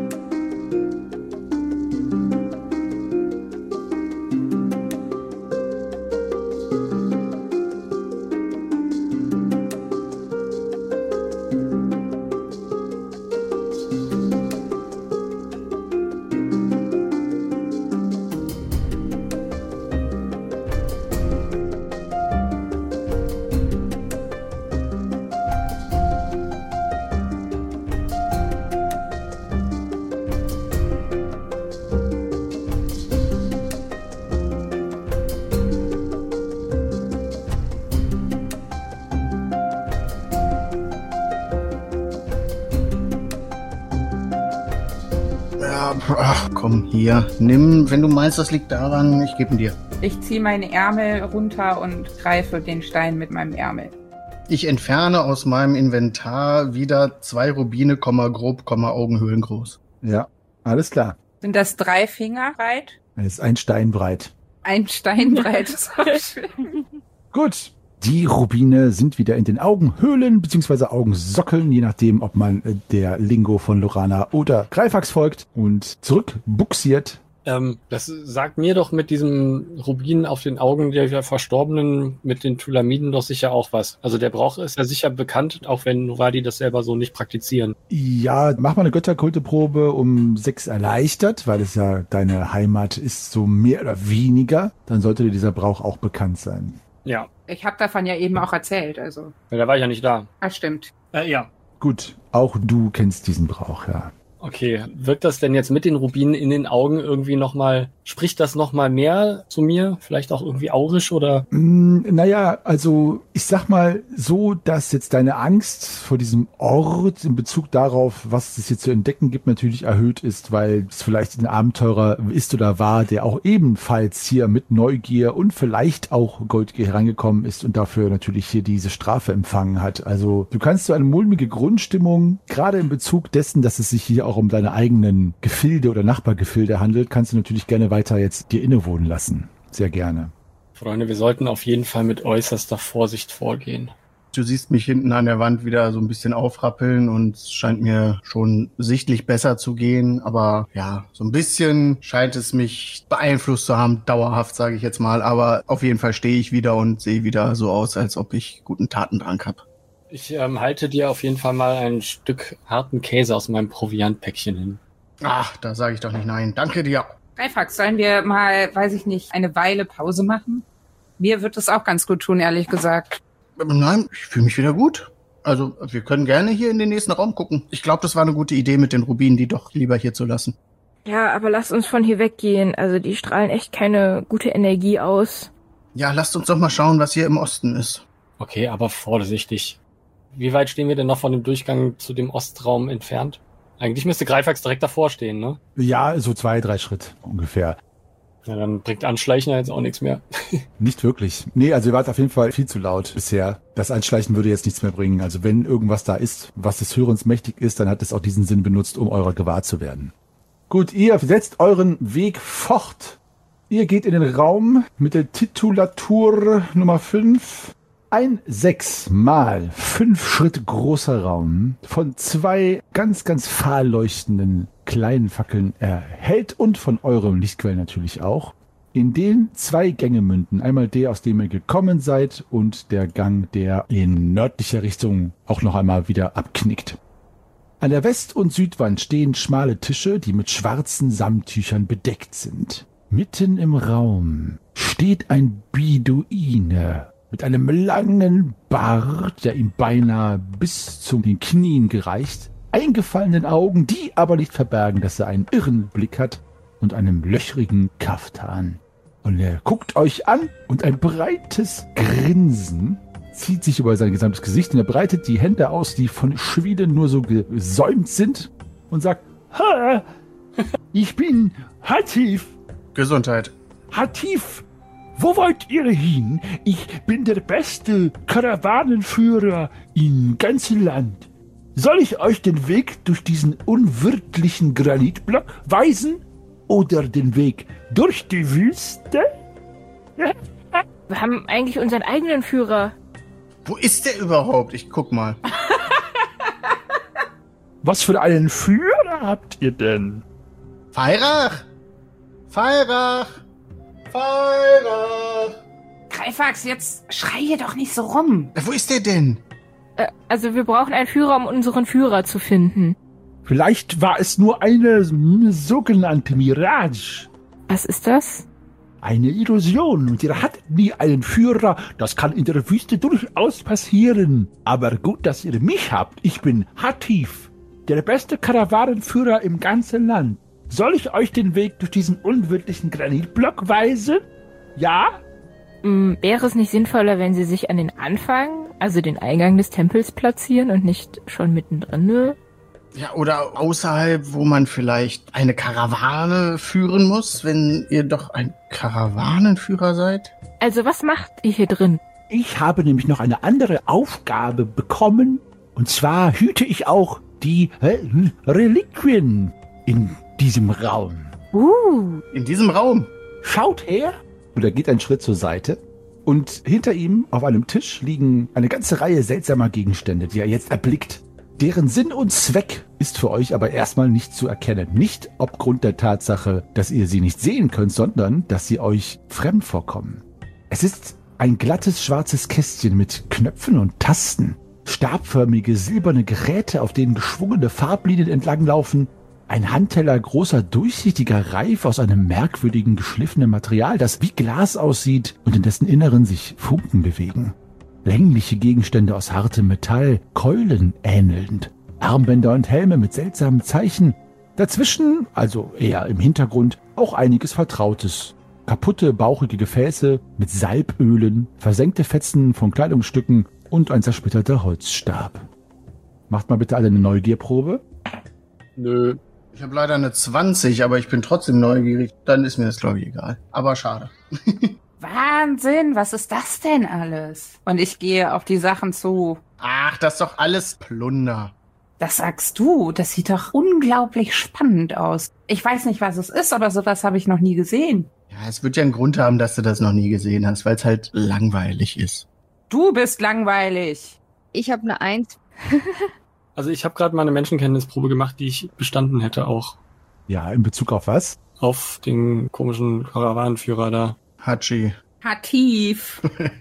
S5: Ach, komm, hier. Nimm, wenn du meinst, das liegt daran, ich gebe ihn dir.
S6: Ich ziehe meine Ärmel runter und greife den Stein mit meinem Ärmel.
S5: Ich entferne aus meinem Inventar wieder zwei Rubine, Komma grob, Komma Augenhöhlen groß.
S7: Ja, alles klar.
S6: Sind das drei Finger breit?
S7: Es ist ein Stein breit.
S6: Ein Stein breit.
S7: Gut. Die Rubine sind wieder in den Augenhöhlen bzw. Augensockeln, je nachdem, ob man äh, der Lingo von Lorana oder Greifax folgt und zurückbuxiert.
S4: Ähm, das sagt mir doch mit diesem Rubin auf den Augen der Verstorbenen mit den Thulamiden doch sicher auch was. Also der Brauch ist ja sicher bekannt, auch wenn Novadi das selber so nicht praktizieren.
S7: Ja, mach mal eine Götterkulteprobe um sechs erleichtert, weil es ja deine Heimat ist, so mehr oder weniger. Dann sollte dir dieser Brauch auch bekannt sein.
S4: Ja.
S6: Ich habe davon ja eben auch erzählt, also.
S4: Ja, da war ich ja nicht da.
S6: Ah, stimmt.
S4: Äh, ja.
S7: Gut, auch du kennst diesen Brauch, ja.
S4: Okay, wirkt das denn jetzt mit den Rubinen in den Augen irgendwie nochmal, spricht das nochmal mehr zu mir? Vielleicht auch irgendwie aurisch oder?
S7: Mm, naja, also ich sag mal so, dass jetzt deine Angst vor diesem Ort in Bezug darauf, was es hier zu entdecken gibt, natürlich erhöht ist, weil es vielleicht ein Abenteurer ist oder war, der auch ebenfalls hier mit Neugier und vielleicht auch Goldgier herangekommen ist und dafür natürlich hier diese Strafe empfangen hat. Also du kannst so eine mulmige Grundstimmung, gerade in Bezug dessen, dass es sich hier auch um deine eigenen Gefilde oder Nachbargefilde handelt, kannst du natürlich gerne weiter jetzt dir innewohnen lassen. Sehr gerne.
S4: Freunde, wir sollten auf jeden Fall mit äußerster Vorsicht vorgehen.
S5: Du siehst mich hinten an der Wand wieder so ein bisschen aufrappeln und es scheint mir schon sichtlich besser zu gehen. Aber ja, so ein bisschen scheint es mich beeinflusst zu haben, dauerhaft, sage ich jetzt mal. Aber auf jeden Fall stehe ich wieder und sehe wieder so aus, als ob ich guten Tatendrang habe.
S4: Ich ähm, halte dir auf jeden Fall mal ein Stück harten Käse aus meinem Proviantpäckchen hin.
S5: Ach, da sage ich doch nicht nein. Danke dir.
S6: Greifax, sollen wir mal, weiß ich nicht, eine Weile Pause machen? Mir wird es auch ganz gut tun, ehrlich gesagt.
S5: Nein, ich fühle mich wieder gut. Also, wir können gerne hier in den nächsten Raum gucken. Ich glaube, das war eine gute Idee, mit den Rubinen die doch lieber hier zu lassen.
S3: Ja, aber lasst uns von hier weggehen. Also die strahlen echt keine gute Energie aus.
S5: Ja, lasst uns doch mal schauen, was hier im Osten ist.
S4: Okay, aber vorsichtig. Wie weit stehen wir denn noch von dem Durchgang zu dem Ostraum entfernt? Eigentlich müsste Greifax direkt davor stehen, ne?
S7: Ja, so zwei, drei Schritt ungefähr.
S4: Ja, dann bringt Anschleichen ja jetzt auch nichts mehr.
S7: Nicht wirklich. Nee, also ihr wart auf jeden Fall viel zu laut bisher. Das Anschleichen würde jetzt nichts mehr bringen. Also wenn irgendwas da ist, was des Hörens mächtig ist, dann hat es auch diesen Sinn benutzt, um eurer gewahr zu werden. Gut, ihr setzt euren Weg fort. Ihr geht in den Raum mit der Titulatur Nummer fünf. Ein sechs mal fünf Schritt großer Raum von zwei ganz, ganz fahl leuchtenden kleinen Fackeln erhellt und von eurem Lichtquell natürlich auch, in den zwei Gänge münden. Einmal der, aus dem ihr gekommen seid und der Gang, der in nördlicher Richtung auch noch einmal wieder abknickt. An der West- und Südwand stehen schmale Tische, die mit schwarzen Samttüchern bedeckt sind. Mitten im Raum steht ein Beduine mit einem langen Bart, der ihm beinahe bis zu den Knien gereicht, eingefallenen Augen, die aber nicht verbergen, dass er einen irren Blick hat und einem löchrigen Kaftan. Und er guckt euch an und ein breites Grinsen zieht sich über sein gesamtes Gesicht und er breitet die Hände aus, die von Schweden nur so gesäumt sind und sagt, ha, ich bin Hatif.
S5: Gesundheit.
S7: Hatif, wo wollt ihr hin? Ich bin der beste Karawanenführer im ganzen Land. Soll ich euch den Weg durch diesen unwirtlichen Granitblock weisen oder den Weg durch die Wüste?
S3: Wir haben eigentlich unseren eigenen Führer.
S5: Wo ist der überhaupt? Ich guck mal.
S7: Was für einen Führer habt ihr denn?
S5: Feirach! Feirach! Feirach!
S6: Greifax, jetzt schrei hier doch nicht so rum.
S5: Wo ist der denn?
S3: Äh, also wir brauchen einen Führer, um unseren Führer zu finden.
S7: Vielleicht war es nur eine sogenannte Mirage.
S3: Was ist das?
S7: Eine Illusion und ihr hattet nie einen Führer. Das kann in der Wüste durchaus passieren. Aber gut, dass ihr mich habt. Ich bin Hatif, der beste Karawanenführer im ganzen Land. Soll ich euch den Weg durch diesen unwirtlichen Granitblock weisen? Ja?
S3: Hm, wäre es nicht sinnvoller, wenn sie sich an den Anfang, also den Eingang des Tempels platzieren und nicht schon mittendrin? Ne?
S5: Ja, oder außerhalb, wo man vielleicht eine Karawane führen muss, wenn ihr doch ein Karawanenführer seid?
S3: Also was macht ihr hier drin?
S7: Ich habe nämlich noch eine andere Aufgabe bekommen. Und zwar hüte ich auch die äh, Reliquien in diesem Raum.
S3: Uh.
S5: In diesem Raum?
S7: Schaut her. Und er geht einen Schritt zur Seite. Und hinter ihm auf einem Tisch liegen eine ganze Reihe seltsamer Gegenstände, die er jetzt erblickt. Deren Sinn und Zweck ist für euch aber erstmal nicht zu erkennen. Nicht aufgrund der Tatsache, dass ihr sie nicht sehen könnt, sondern dass sie euch fremd vorkommen. Es ist ein glattes schwarzes Kästchen mit Knöpfen und Tasten. Stabförmige silberne Geräte, auf denen geschwungene Farblinien entlanglaufen. Ein Handteller großer, durchsichtiger Reif aus einem merkwürdigen, geschliffenen Material, das wie Glas aussieht und in dessen Inneren sich Funken bewegen. Längliche Gegenstände aus hartem Metall, Keulen ähnelnd, Armbänder und Helme mit seltsamen Zeichen, Dazwischen, also eher im Hintergrund, auch einiges Vertrautes. Kaputte, bauchige Gefäße mit Salbölen, versenkte Fetzen von Kleidungsstücken und ein zersplitterter Holzstab. Macht mal bitte alle eine Neugierprobe.
S4: Nö.
S5: Ich habe leider eine zwanzig, aber ich bin trotzdem neugierig. Dann ist mir das, glaube ich, egal. Aber schade.
S6: Wahnsinn, was ist das denn alles? Und ich gehe auf die Sachen zu.
S5: Ach, das ist doch alles Plunder.
S6: Das sagst du, das sieht doch unglaublich spannend aus. Ich weiß nicht, was es ist, aber sowas habe ich noch nie gesehen.
S5: Ja, es wird ja einen Grund haben, dass du das noch nie gesehen hast, weil es halt langweilig ist.
S6: Du bist langweilig.
S8: Ich habe eine Eins.
S4: Also ich habe gerade mal eine Menschenkenntnisprobe gemacht, die ich bestanden hätte auch.
S7: Ja, in Bezug auf was?
S4: Auf den komischen Karawanenführer da.
S5: Hachi.
S6: Hatif.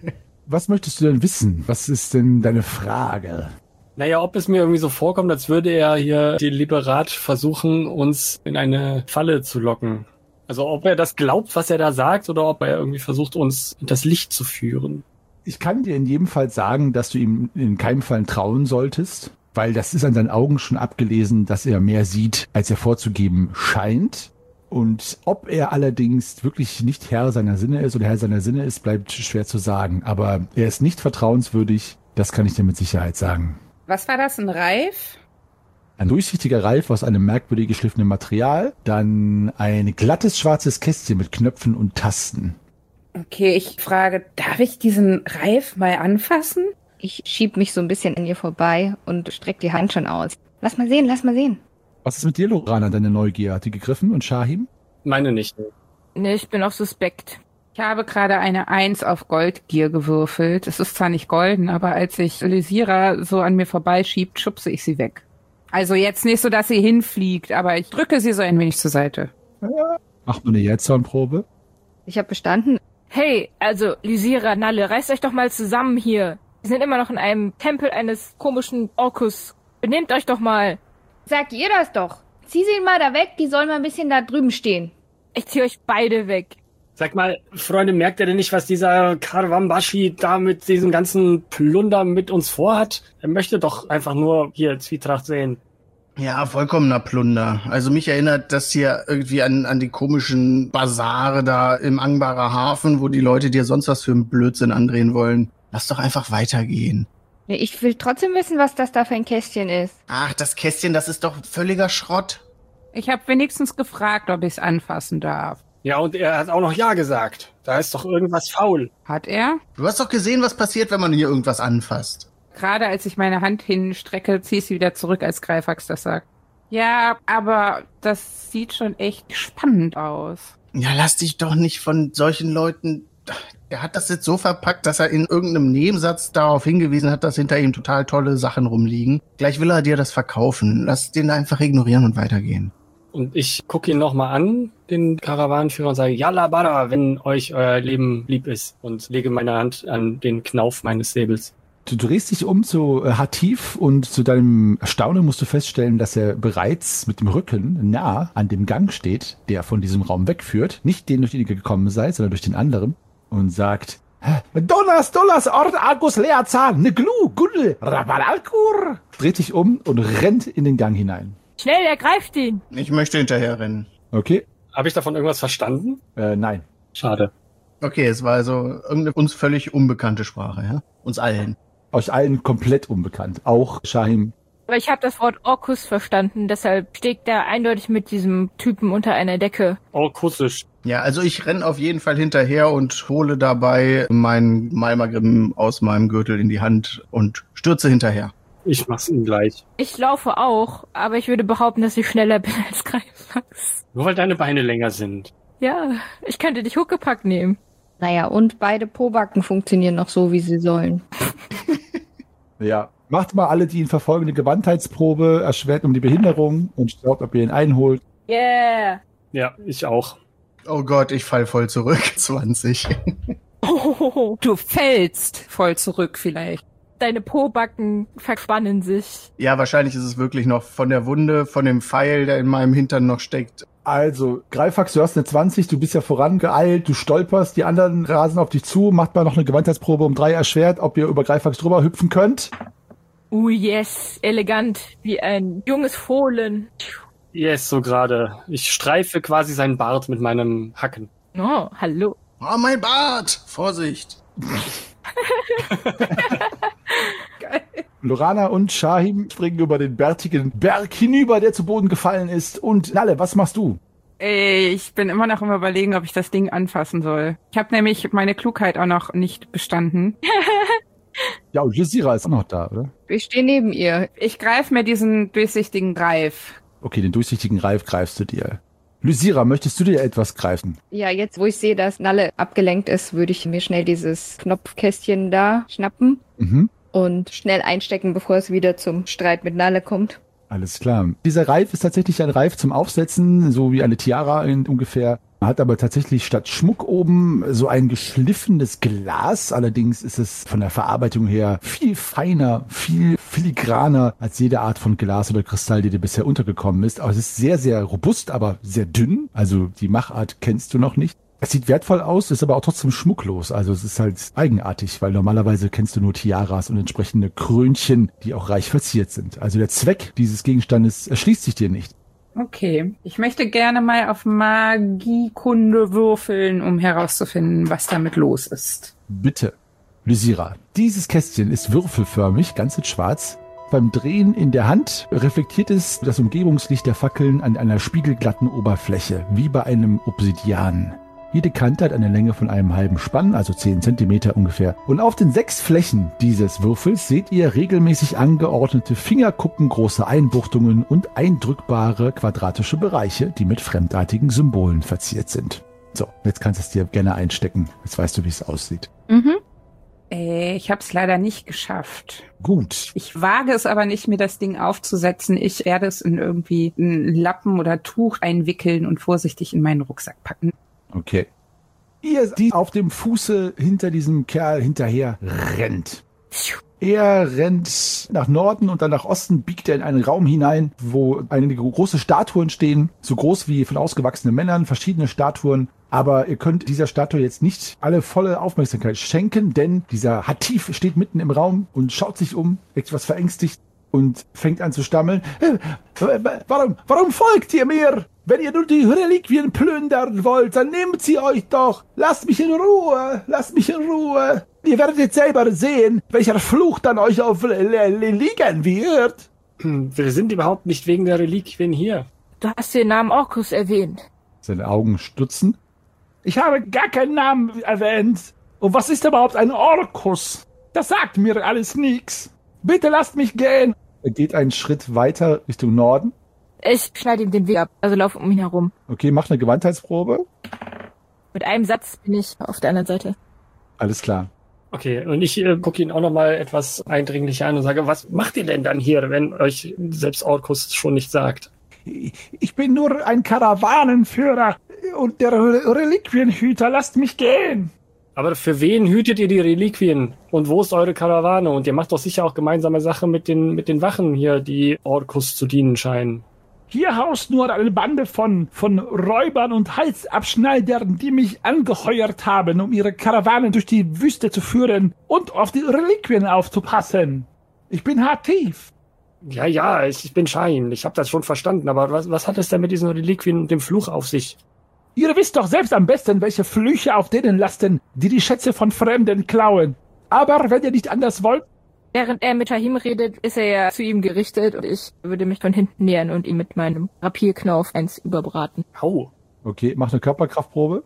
S7: Was möchtest du denn wissen? Was ist denn deine Frage?
S4: Naja, ob es mir irgendwie so vorkommt, als würde er hier deliberat versuchen, uns in eine Falle zu locken. Also ob er das glaubt, was er da sagt, oder ob er irgendwie versucht, uns in das Licht zu führen.
S7: Ich kann dir in jedem Fall sagen, dass du ihm in keinem Fall trauen solltest, weil das ist an seinen Augen schon abgelesen, dass er mehr sieht, als er vorzugeben scheint. Und ob er allerdings wirklich nicht Herr seiner Sinne ist oder Herr seiner Sinne ist, bleibt schwer zu sagen. Aber er ist nicht vertrauenswürdig, das kann ich dir mit Sicherheit sagen.
S6: Was war das, ein Reif?
S7: Ein durchsichtiger Reif aus einem merkwürdig geschliffenen Material, dann ein glattes schwarzes Kästchen mit Knöpfen und Tasten.
S6: Okay, ich frage, darf ich diesen Reif mal anfassen?
S8: Ich schieb mich so ein bisschen an ihr vorbei und streck die Hand schon aus. Lass mal sehen, lass mal sehen.
S7: Was ist mit dir, Lorana, deine Neugier? Hat die gegriffen und Shahim?
S4: Meine nicht.
S3: Nee, ich bin auch suspekt.
S6: Ich habe gerade eine Eins auf Goldgier gewürfelt. Es ist zwar nicht golden, aber als sich Lysira so an mir vorbeischiebt, schubse ich sie weg. Also jetzt nicht so, dass sie hinfliegt, aber ich drücke sie so ein wenig zur Seite.
S7: Ja. Mach mal eine Jetson-Probe.
S8: Ich habe bestanden.
S3: Hey, also, Lysira, Nalle, reißt euch doch mal zusammen hier. Wir sind immer noch in einem Tempel eines komischen Orkus. Benehmt euch doch mal.
S8: Sag ihr das doch. Zieh sie mal da weg, die soll mal ein bisschen da drüben stehen.
S3: Ich zieh euch beide weg.
S4: Sag mal, Freunde, merkt ihr denn nicht, was dieser Karwambashi da mit diesem ganzen Plunder mit uns vorhat? Er möchte doch einfach nur hier Zwietracht sehen.
S5: Ja, vollkommener Plunder. Also mich erinnert das hier irgendwie an, an die komischen Basare da im Angbarer Hafen, wo die Leute dir sonst was für einen Blödsinn andrehen wollen. Lass doch einfach weitergehen.
S8: Nee, ich will trotzdem wissen, was das da für ein Kästchen ist.
S5: Ach, das Kästchen, das ist doch völliger Schrott.
S6: Ich habe wenigstens gefragt, ob ich es anfassen darf.
S4: Ja, und er hat auch noch Ja gesagt. Da ist doch irgendwas faul.
S6: Hat er?
S5: Du hast doch gesehen, was passiert, wenn man hier irgendwas anfasst.
S6: Gerade als ich meine Hand hinstrecke, ziehe ich sie wieder zurück, als Greifax das sagt. Ja, aber das sieht schon echt spannend aus.
S5: Ja, lass dich doch nicht von solchen Leuten... Er hat das jetzt so verpackt, dass er in irgendeinem Nebensatz darauf hingewiesen hat, dass hinter ihm total tolle Sachen rumliegen. Gleich will er dir das verkaufen. Lass den einfach ignorieren und weitergehen.
S4: Und ich gucke ihn nochmal an, den Karawanenführer, und sage, Yalla Bada, wenn euch euer Leben lieb ist. Und lege meine Hand an den Knauf meines Säbels.
S7: Du drehst dich um zu äh, Hatif und zu deinem Erstaunen musst du feststellen, dass er bereits mit dem Rücken nah an dem Gang steht, der von diesem Raum wegführt. Nicht den, durch den ihr gekommen seid, sondern durch den anderen. Und sagt, Donas, Dolas, Ord, Argus, Leazan, Neglu, Guddel, Rabalalkur. Dreht sich um und rennt in den Gang hinein.
S3: Schnell, ergreift ihn!
S5: Ich möchte hinterher rennen.
S7: Okay?
S4: Habe ich davon irgendwas verstanden?
S7: Äh, nein.
S4: Schade.
S5: Okay, es war also irgendeine uns völlig unbekannte Sprache, ja? Uns allen.
S7: Euch allen komplett unbekannt. Auch Shahim.
S3: Aber ich habe das Wort Orkus verstanden, deshalb steckt er eindeutig mit diesem Typen unter einer Decke.
S4: Orkussisch.
S5: Ja, also ich renn auf jeden Fall hinterher und hole dabei meinen Malmagrim aus meinem Gürtel in die Hand und stürze hinterher.
S4: Ich mach's ihm gleich.
S3: Ich laufe auch, aber ich würde behaupten, dass ich schneller bin als Greifax.
S4: Nur weil deine Beine länger sind.
S3: Ja, ich könnte dich Huckepack nehmen.
S8: Naja, und beide Pobacken funktionieren noch so, wie sie sollen.
S7: Ja. Macht mal alle die ihn verfolgende Gewandtheitsprobe, erschwert um die Behinderung und schaut, ob ihr ihn einholt.
S3: Yeah!
S4: Ja, ich auch.
S5: Oh Gott, ich fall voll zurück. zwanzig.
S3: Oh,
S6: Du fällst voll zurück vielleicht.
S3: deine Pobacken verspannen sich.
S5: Ja, wahrscheinlich ist es wirklich noch von der Wunde, von dem Pfeil, der in meinem Hintern noch steckt.
S7: Also, Greifax, du hast eine zwanzig, du bist ja vorangeeilt, du stolperst, die anderen rasen auf dich zu, macht mal noch eine Gewandtheitsprobe um drei erschwert, ob ihr über Greifax drüber hüpfen könnt.
S3: Uh, yes, elegant, wie ein junges Fohlen.
S4: Yes, so gerade. Ich streife quasi seinen Bart mit meinem Hacken.
S3: Oh, hallo.
S5: Oh, mein Bart! Vorsicht!
S6: Geil.
S7: Lorana und Shahim springen über den bärtigen Berg hinüber, der zu Boden gefallen ist. Und Nalle, was machst du?
S6: Ich bin immer noch im Überlegen, ob ich das Ding anfassen soll. Ich habe nämlich meine Klugheit auch noch nicht bestanden.
S7: Ja, und Jesira ist auch noch da, oder?
S8: Ich stehe neben ihr.
S6: Ich greife mir diesen durchsichtigen Greif.
S7: Okay, den durchsichtigen Reif greifst du dir. Lysira, möchtest du dir etwas greifen?
S8: Ja, jetzt wo ich sehe, dass Nalle abgelenkt ist, würde ich mir schnell dieses Knopfkästchen da schnappen
S7: Mhm.
S8: und schnell einstecken, bevor es wieder zum Streit mit Nalle kommt.
S7: Alles klar. Dieser Reif ist tatsächlich ein Reif zum Aufsetzen, so wie eine Tiara in ungefähr. Man hat aber tatsächlich statt Schmuck oben so ein geschliffenes Glas. Allerdings ist es von der Verarbeitung her viel feiner, viel filigraner als jede Art von Glas oder Kristall, die dir bisher untergekommen ist. Aber es ist sehr, sehr robust, aber sehr dünn. Also die Machart kennst du noch nicht. Es sieht wertvoll aus, ist aber auch trotzdem schmucklos. Also es ist halt eigenartig, weil normalerweise kennst du nur Tiaras und entsprechende Krönchen, die auch reich verziert sind. Also der Zweck dieses Gegenstandes erschließt sich dir nicht.
S6: Okay. Ich möchte gerne mal auf Magiekunde würfeln, um herauszufinden, was damit los ist.
S7: Bitte. Lysira, dieses Kästchen ist würfelförmig, ganz in schwarz. Beim Drehen in der Hand reflektiert es das Umgebungslicht der Fackeln an einer spiegelglatten Oberfläche, wie bei einem Obsidian. Jede Kante hat eine Länge von einem halben Spann, also zehn Zentimeter ungefähr. Und auf den sechs Flächen dieses Würfels seht ihr regelmäßig angeordnete fingerkuppengroße Einbuchtungen und eindrückbare quadratische Bereiche, die mit fremdartigen Symbolen verziert sind. So, jetzt kannst du es dir gerne einstecken. Jetzt weißt du, wie es aussieht.
S8: Mhm.
S6: Äh, ich habe es leider nicht geschafft.
S7: Gut.
S6: Ich wage es aber nicht, mir das Ding aufzusetzen. Ich werde es in irgendwie einen Lappen oder Tuch einwickeln und vorsichtig in meinen Rucksack packen.
S7: Okay. Ihr, die auf dem Fuße hinter diesem Kerl hinterher rennt. Er rennt nach Norden und dann nach Osten, biegt er in einen Raum hinein, wo einige große Statuen stehen, so groß wie von ausgewachsenen Männern, verschiedene Statuen. Aber ihr könnt dieser Statue jetzt nicht alle volle Aufmerksamkeit schenken, denn dieser Hatif steht mitten im Raum und schaut sich um, etwas verängstigt und fängt an zu stammeln. Warum, warum folgt ihr mir? Wenn ihr nur die Reliquien plündern wollt, dann nehmt sie euch doch. Lasst mich in Ruhe, lasst mich in Ruhe. Ihr werdet jetzt selber sehen, welcher Fluch dann euch auf liegen wird.
S4: Hm, wir sind überhaupt nicht wegen der Reliquien hier.
S3: Du hast den Namen Orkus erwähnt.
S7: Seine Augen stutzen.
S2: Ich habe gar keinen Namen erwähnt. Und was ist überhaupt ein Orkus? Das sagt mir alles nichts. Bitte lasst mich gehen.
S7: Er geht einen Schritt weiter Richtung Norden.
S3: Ich schneide ihm den Weg ab, also laufe um ihn herum.
S7: Okay, mach eine Gewandheitsprobe.
S3: Mit einem Satz bin ich auf der anderen Seite.
S7: Alles klar.
S4: Okay, und ich äh, gucke ihn auch nochmal etwas eindringlicher an und sage, was macht ihr denn dann hier, wenn euch selbst Orkus schon nicht sagt?
S2: Ich bin nur ein Karawanenführer und der Reliquienhüter. Lasst mich gehen.
S4: Aber für wen hütet ihr die Reliquien? Und wo ist eure Karawane? Und ihr macht doch sicher auch gemeinsame Sache mit den, mit den Wachen hier, die Orkus zu dienen scheinen.
S2: Hier haust nur eine Bande von, von Räubern und Halsabschneidern, die mich angeheuert haben, um ihre Karawane durch die Wüste zu führen und auf die Reliquien aufzupassen. Ich bin Hatif.
S4: Ja, ja, ich, ich bin Shahim. Ich habe das schon verstanden. Aber was, was hat es denn mit diesen Reliquien und dem Fluch auf sich?
S2: Ihr wisst doch selbst am besten, welche Flüche auf denen lasten, die die Schätze von Fremden klauen. Aber wenn ihr nicht anders wollt...
S3: Während er mit Shahim redet, ist er ja zu ihm gerichtet und ich würde mich von hinten nähern und ihm mit meinem Rapierknauf eins überbraten.
S4: Au.
S7: Okay, mach eine Körperkraftprobe.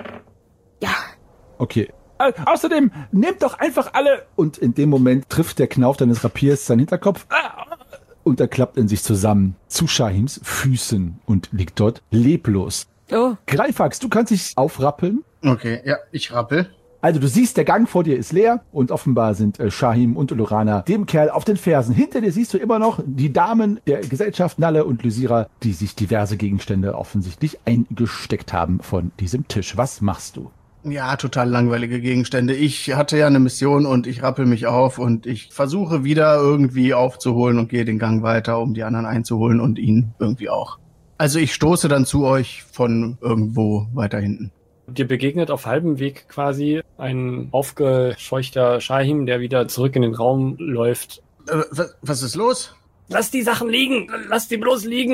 S3: Ja.
S7: Okay.
S2: Äh, außerdem, nehmt doch einfach alle...
S7: Und in dem Moment trifft der Knauf deines Rapiers seinen Hinterkopf und er klappt in sich zusammen zu Shahims Füßen und liegt dort leblos.
S3: Oh.
S7: Greifax, du kannst dich aufrappeln.
S5: Okay, ja, ich rappel.
S7: Also du siehst, der Gang vor dir ist leer und offenbar sind äh, Shahim und Lorana dem Kerl auf den Fersen. Hinter dir siehst du immer noch die Damen der Gesellschaft, Nalle und Lysira, die sich diverse Gegenstände offensichtlich eingesteckt haben von diesem Tisch. Was machst du?
S5: Ja, total langweilige Gegenstände. Ich hatte ja eine Mission und ich rappel mich auf und ich versuche wieder irgendwie aufzuholen und gehe den Gang weiter, um die anderen einzuholen und ihn irgendwie auch. Also ich stoße dann zu euch von irgendwo weiter hinten.
S4: Dir begegnet auf halbem Weg quasi ein aufgescheuchter Shahim, der wieder zurück in den Raum läuft.
S5: Äh, was, was ist los?
S4: Lass die Sachen liegen! Lass die bloß liegen!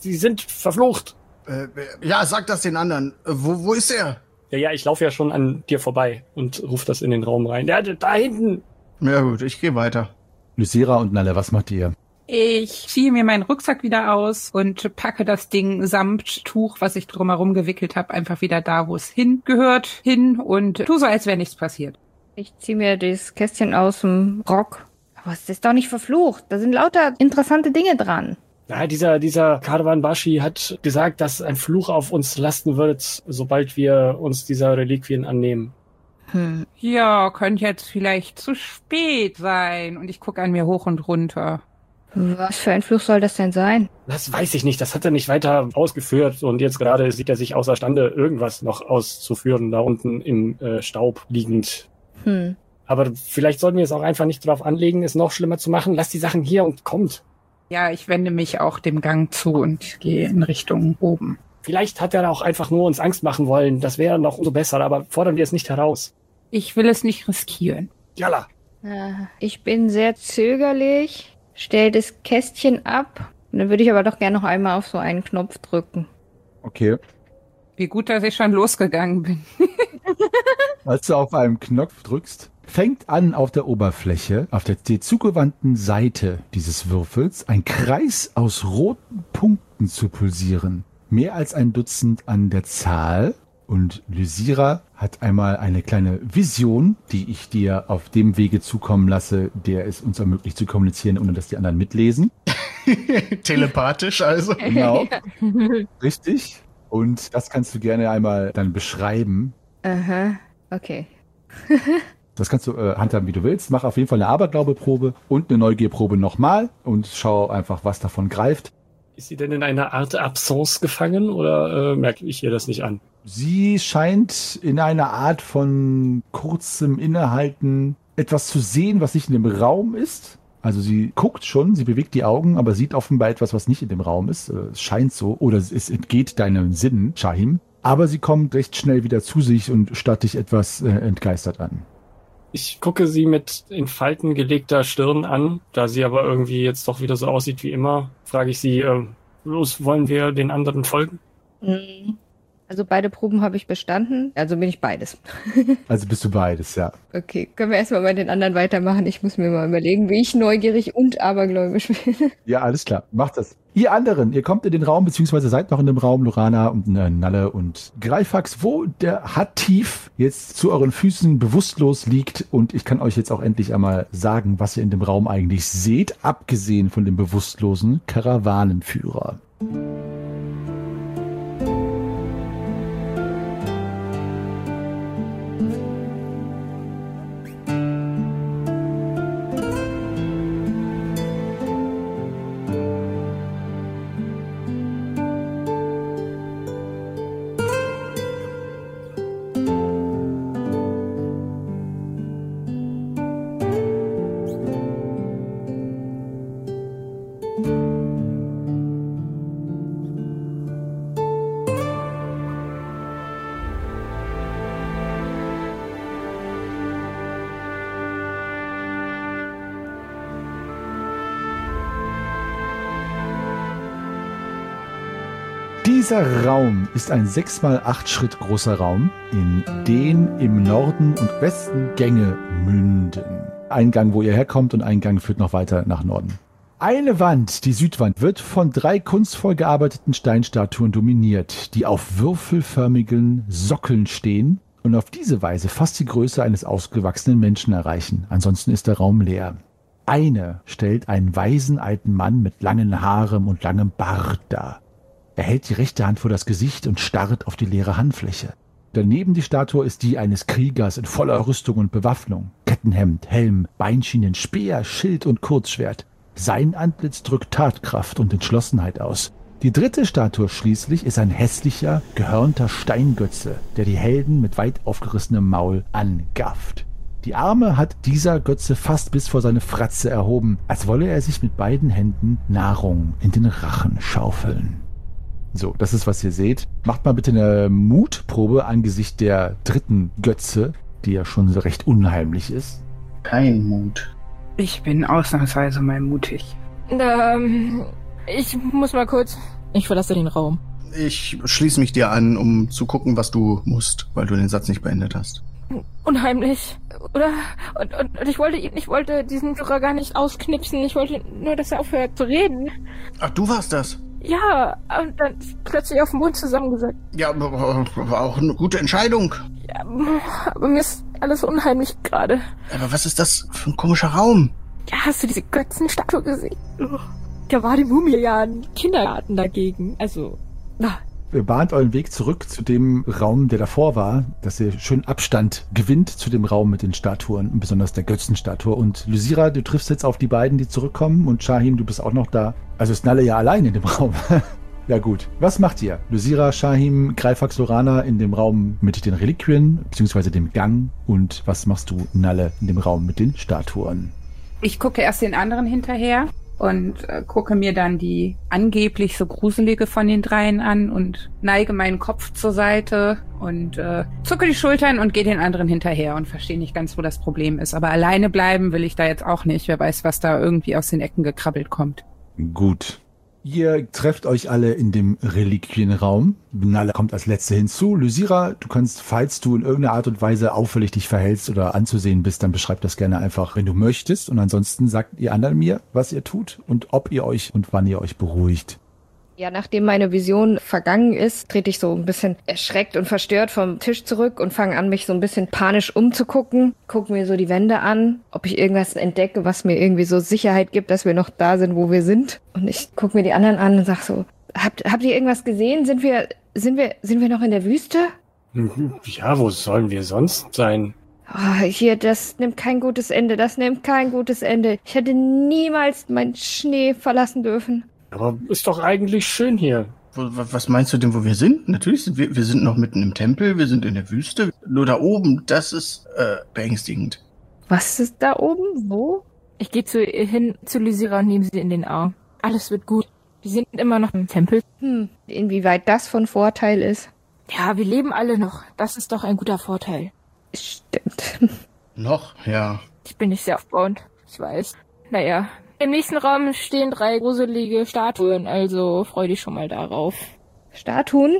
S4: Sie sind verflucht.
S5: Äh, ja, sag das den anderen. Äh, wo, wo ist er?
S4: Ja, ja, ich laufe ja schon an dir vorbei und ruf das in den Raum rein. Ja, da hinten.
S5: Ja gut, ich gehe weiter.
S7: Lysera und Nalle, was macht ihr?
S6: Ich ziehe mir meinen Rucksack wieder aus und packe das Ding samt Tuch, was ich drumherum gewickelt habe, einfach wieder da, wo es hingehört, hin und tu so, als wäre nichts passiert.
S8: Ich ziehe mir das Kästchen aus dem Rock. Aber es ist doch nicht verflucht. Da sind lauter interessante Dinge dran.
S4: Ja, dieser, dieser Karwan Bashi hat gesagt, dass ein Fluch auf uns lasten wird, sobald wir uns dieser Reliquien annehmen.
S8: Hm.
S6: Ja, könnte jetzt vielleicht zu spät sein. Und ich gucke an mir hoch und runter.
S8: Was für ein Fluch soll das denn sein?
S4: Das weiß ich nicht, das hat er nicht weiter ausgeführt und jetzt gerade sieht er sich außerstande, irgendwas noch auszuführen, da unten im äh, Staub liegend.
S8: Hm.
S4: Aber vielleicht sollten wir es auch einfach nicht darauf anlegen, es noch schlimmer zu machen. Lasst die Sachen hier und kommt.
S6: Ja, ich wende mich auch dem Gang zu und gehe in Richtung oben.
S4: Vielleicht hat er auch einfach nur uns Angst machen wollen, das wäre noch umso besser, aber fordern wir es nicht heraus.
S6: Ich will es nicht riskieren.
S4: Jalla.
S8: Ja, ich bin sehr zögerlich. Stell das Kästchen ab. Und dann würde ich aber doch gerne noch einmal auf so einen Knopf drücken.
S7: Okay.
S6: Wie gut, dass ich schon losgegangen bin.
S7: Als du auf einen Knopf drückst, fängt an auf der Oberfläche, auf der dir zugewandten Seite dieses Würfels, ein Kreis aus roten Punkten zu pulsieren. Mehr als ein Dutzend an der Zahl. Und Lysera hat einmal eine kleine Vision, die ich dir auf dem Wege zukommen lasse, der es uns ermöglicht zu kommunizieren, ohne dass die anderen mitlesen.
S5: Telepathisch also.
S7: Genau. Richtig. Und das kannst du gerne einmal dann beschreiben.
S8: Aha, okay.
S7: Das kannst du äh, handhaben, wie du willst. Mach auf jeden Fall eine Aberglaubeprobe und eine Neugierprobe nochmal und schau einfach, was davon greift.
S4: Ist sie denn in einer Art Absence gefangen oder äh, merke ich ihr das nicht an?
S7: Sie scheint in einer Art von kurzem Innehalten etwas zu sehen, was nicht in dem Raum ist. Also sie guckt schon, sie bewegt die Augen, aber sieht offenbar etwas, was nicht in dem Raum ist. Es scheint so, oder es entgeht deinen Sinnen, Shahim. Aber sie kommt recht schnell wieder zu sich und starrt dich etwas äh, entgeistert an.
S4: Ich gucke sie mit in Falten gelegter Stirn an. Da sie aber irgendwie jetzt doch wieder so aussieht wie immer, frage ich sie, äh, los, wollen wir den anderen folgen?
S8: Mhm. Also beide Proben habe ich bestanden, also bin ich beides.
S7: Also bist du beides, ja.
S8: Okay, können wir erstmal bei den anderen weitermachen? Ich muss mir mal überlegen, wie ich neugierig und abergläubisch bin.
S7: Ja, alles klar, macht das. Ihr anderen, ihr kommt in den Raum, beziehungsweise seid noch in dem Raum, Lorana und äh, Nalle und Greifax, wo der Hatif jetzt zu euren Füßen bewusstlos liegt. Und ich kann euch jetzt auch endlich einmal sagen, was ihr in dem Raum eigentlich seht, abgesehen von dem bewusstlosen Karawanenführer. Dieser Raum ist ein sechs mal acht Schritt großer Raum, in den im Norden und Westen Gänge münden. Ein Gang, wo ihr herkommt, und ein Gang führt noch weiter nach Norden. Eine Wand, die Südwand, wird von drei kunstvoll gearbeiteten Steinstatuen dominiert, die auf würfelförmigen Sockeln stehen und auf diese Weise fast die Größe eines ausgewachsenen Menschen erreichen. Ansonsten ist der Raum leer. Eine stellt einen weisen alten Mann mit langen Haaren und langem Bart dar. Er hält die rechte Hand vor das Gesicht und starrt auf die leere Handfläche. Daneben die Statue ist die eines Kriegers in voller Rüstung und Bewaffnung. Kettenhemd, Helm, Beinschienen, Speer, Schild und Kurzschwert. Sein Antlitz drückt Tatkraft und Entschlossenheit aus. Die dritte Statue schließlich ist ein hässlicher, gehörnter Steingötze, der die Helden mit weit aufgerissenem Maul angafft. Die Arme hat dieser Götze fast bis vor seine Fratze erhoben, als wolle er sich mit beiden Händen Nahrung in den Rachen schaufeln. So, das ist, was ihr seht. Macht mal bitte eine Mutprobe angesichts der dritten Götze, die ja schon so recht unheimlich ist.
S5: Kein Mut.
S6: Ich bin ausnahmsweise mal mutig.
S3: Ähm, ich muss mal kurz. Ich verlasse den Raum.
S5: Ich schließe mich dir an, um zu gucken, was du musst, weil du den Satz nicht beendet hast.
S3: Unheimlich. Oder? Und, und, und ich wollte ihn, ich wollte diesen Führer gar nicht ausknipsen. Ich wollte nur, dass er aufhört zu reden.
S5: Ach, du warst das?
S3: Ja, und dann plötzlich auf dem Mund zusammengesagt.
S5: Ja, aber war auch eine gute Entscheidung.
S3: Ja, aber mir ist alles unheimlich gerade.
S5: Aber was ist das für ein komischer Raum?
S3: Ja, hast du diese Götzenstatue gesehen? Da war die Mumie ja ein Kindergarten dagegen. Also, na.
S7: Ihr bahnt euren Weg zurück zu dem Raum, der davor war, dass ihr schön Abstand gewinnt zu dem Raum mit den Statuen und besonders der Götzenstatue. Und Lysira, du triffst jetzt auf die beiden, die zurückkommen, und Shahim, du bist auch noch da. Also ist Nalle ja allein in dem Raum. Ja gut, was macht ihr? Lysira, Shahim, Greifax, Lorana in dem Raum mit den Reliquien, beziehungsweise dem Gang. Und was machst du, Nalle, in dem Raum mit den Statuen?
S6: Ich gucke erst den anderen hinterher und äh, gucke mir dann die angeblich so gruselige von den dreien an und neige meinen Kopf zur Seite und äh, zucke die Schultern und gehe den anderen hinterher und verstehe nicht ganz, wo das Problem ist. Aber alleine bleiben will ich da jetzt auch nicht. Wer weiß, was da irgendwie aus den Ecken gekrabbelt kommt.
S7: Gut. Ihr trefft euch alle in dem Reliquienraum. Nalle kommt als Letzte hinzu. Lysira, du kannst, falls du in irgendeiner Art und Weise auffällig dich verhältst oder anzusehen bist, dann beschreib das gerne einfach, wenn du möchtest. Und ansonsten sagt ihr anderen mir, was ihr tut und ob ihr euch und wann ihr euch beruhigt.
S8: Ja, nachdem meine Vision vergangen ist, trete ich so ein bisschen erschreckt und verstört vom Tisch zurück und fange an, mich so ein bisschen panisch umzugucken. Gucke mir so die Wände an, ob ich irgendwas entdecke, was mir irgendwie so Sicherheit gibt, dass wir noch da sind, wo wir sind. Und ich gucke mir die anderen an und sag so, habt, habt ihr irgendwas gesehen? Sind wir, sind wir, sind wir noch in der Wüste?
S4: Ja, wo sollen wir sonst sein?
S8: Oh, hier, das nimmt kein gutes Ende, das nimmt kein gutes Ende. Ich hätte niemals meinen Schnee verlassen dürfen.
S4: Aber ist doch eigentlich schön hier.
S5: Was meinst du denn, wo wir sind? Natürlich sind wir, wir sind noch mitten im Tempel, wir sind in der Wüste. Nur da oben, das ist äh, beängstigend.
S8: Was ist da oben? Wo?
S3: Ich gehe zu ihr hin, zu Lysira und nehme sie in den Arm. Alles wird gut. Wir sind immer noch im Tempel.
S8: Hm, inwieweit das von Vorteil ist?
S3: Ja, wir leben alle noch. Das ist doch ein guter Vorteil.
S8: Stimmt.
S5: Noch? Ja.
S3: Ich bin nicht sehr aufbauend. Ich weiß. Naja. Im nächsten Raum stehen drei gruselige Statuen, also freu dich schon mal darauf.
S8: Statuen?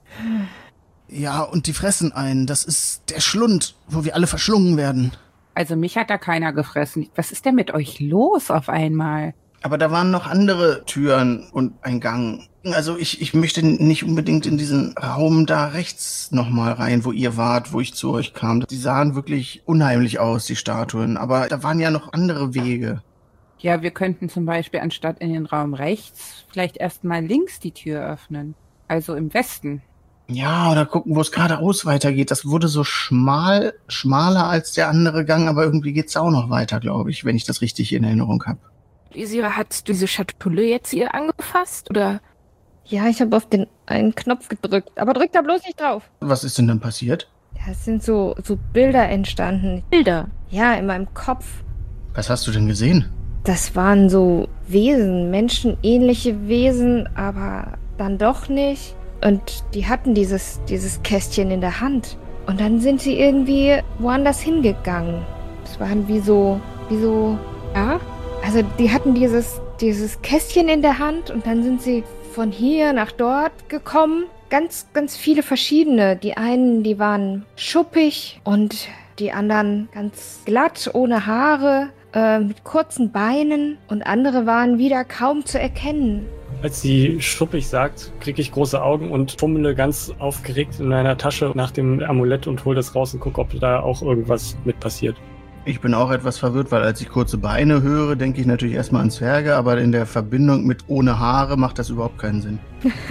S5: Ja, und die fressen einen. Das ist der Schlund, wo wir alle verschlungen werden.
S6: Also mich hat da keiner gefressen. Was ist denn mit euch los auf einmal?
S5: Aber da waren noch andere Türen und ein Gang. Also ich, ich möchte nicht unbedingt in diesen Raum da rechts nochmal rein, wo ihr wart, wo ich zu euch kam. Die sahen wirklich unheimlich aus, die Statuen. Aber da waren ja noch andere Wege.
S6: Ja, wir könnten zum Beispiel anstatt in den Raum rechts vielleicht erstmal links die Tür öffnen. Also im Westen.
S5: Ja, oder gucken, wo es geradeaus weitergeht. Das wurde so schmal, schmaler als der andere Gang, aber irgendwie geht's auch noch weiter, glaube ich, wenn ich das richtig in Erinnerung habe.
S3: Lysira, hast du diese Schatulle jetzt hier angefasst, oder?
S8: Ja, ich habe auf den einen Knopf gedrückt, aber drück da bloß nicht drauf.
S5: Was ist denn dann passiert?
S8: Ja, es sind so, so Bilder entstanden.
S3: Bilder?
S8: Ja, in meinem Kopf.
S5: Was hast du denn gesehen?
S8: Das waren so Wesen, menschenähnliche Wesen, aber dann doch nicht. Und die hatten dieses, dieses Kästchen in der Hand. Und dann sind sie irgendwie woanders hingegangen. Es waren wie so, wie so, ja? Also die hatten dieses, dieses Kästchen in der Hand und dann sind sie von hier nach dort gekommen. Ganz, ganz viele verschiedene. Die einen, die waren schuppig und die anderen ganz glatt, ohne Haare. Mit kurzen Beinen und andere waren wieder kaum zu erkennen.
S4: Als sie schuppig sagt, kriege ich große Augen und fummele ganz aufgeregt in meiner Tasche nach dem Amulett und hole das raus und gucke, ob da auch irgendwas mit passiert.
S5: Ich bin auch etwas verwirrt, weil als ich kurze Beine höre, denke ich natürlich erstmal an Zwerge, aber in der Verbindung mit ohne Haare macht das überhaupt keinen Sinn.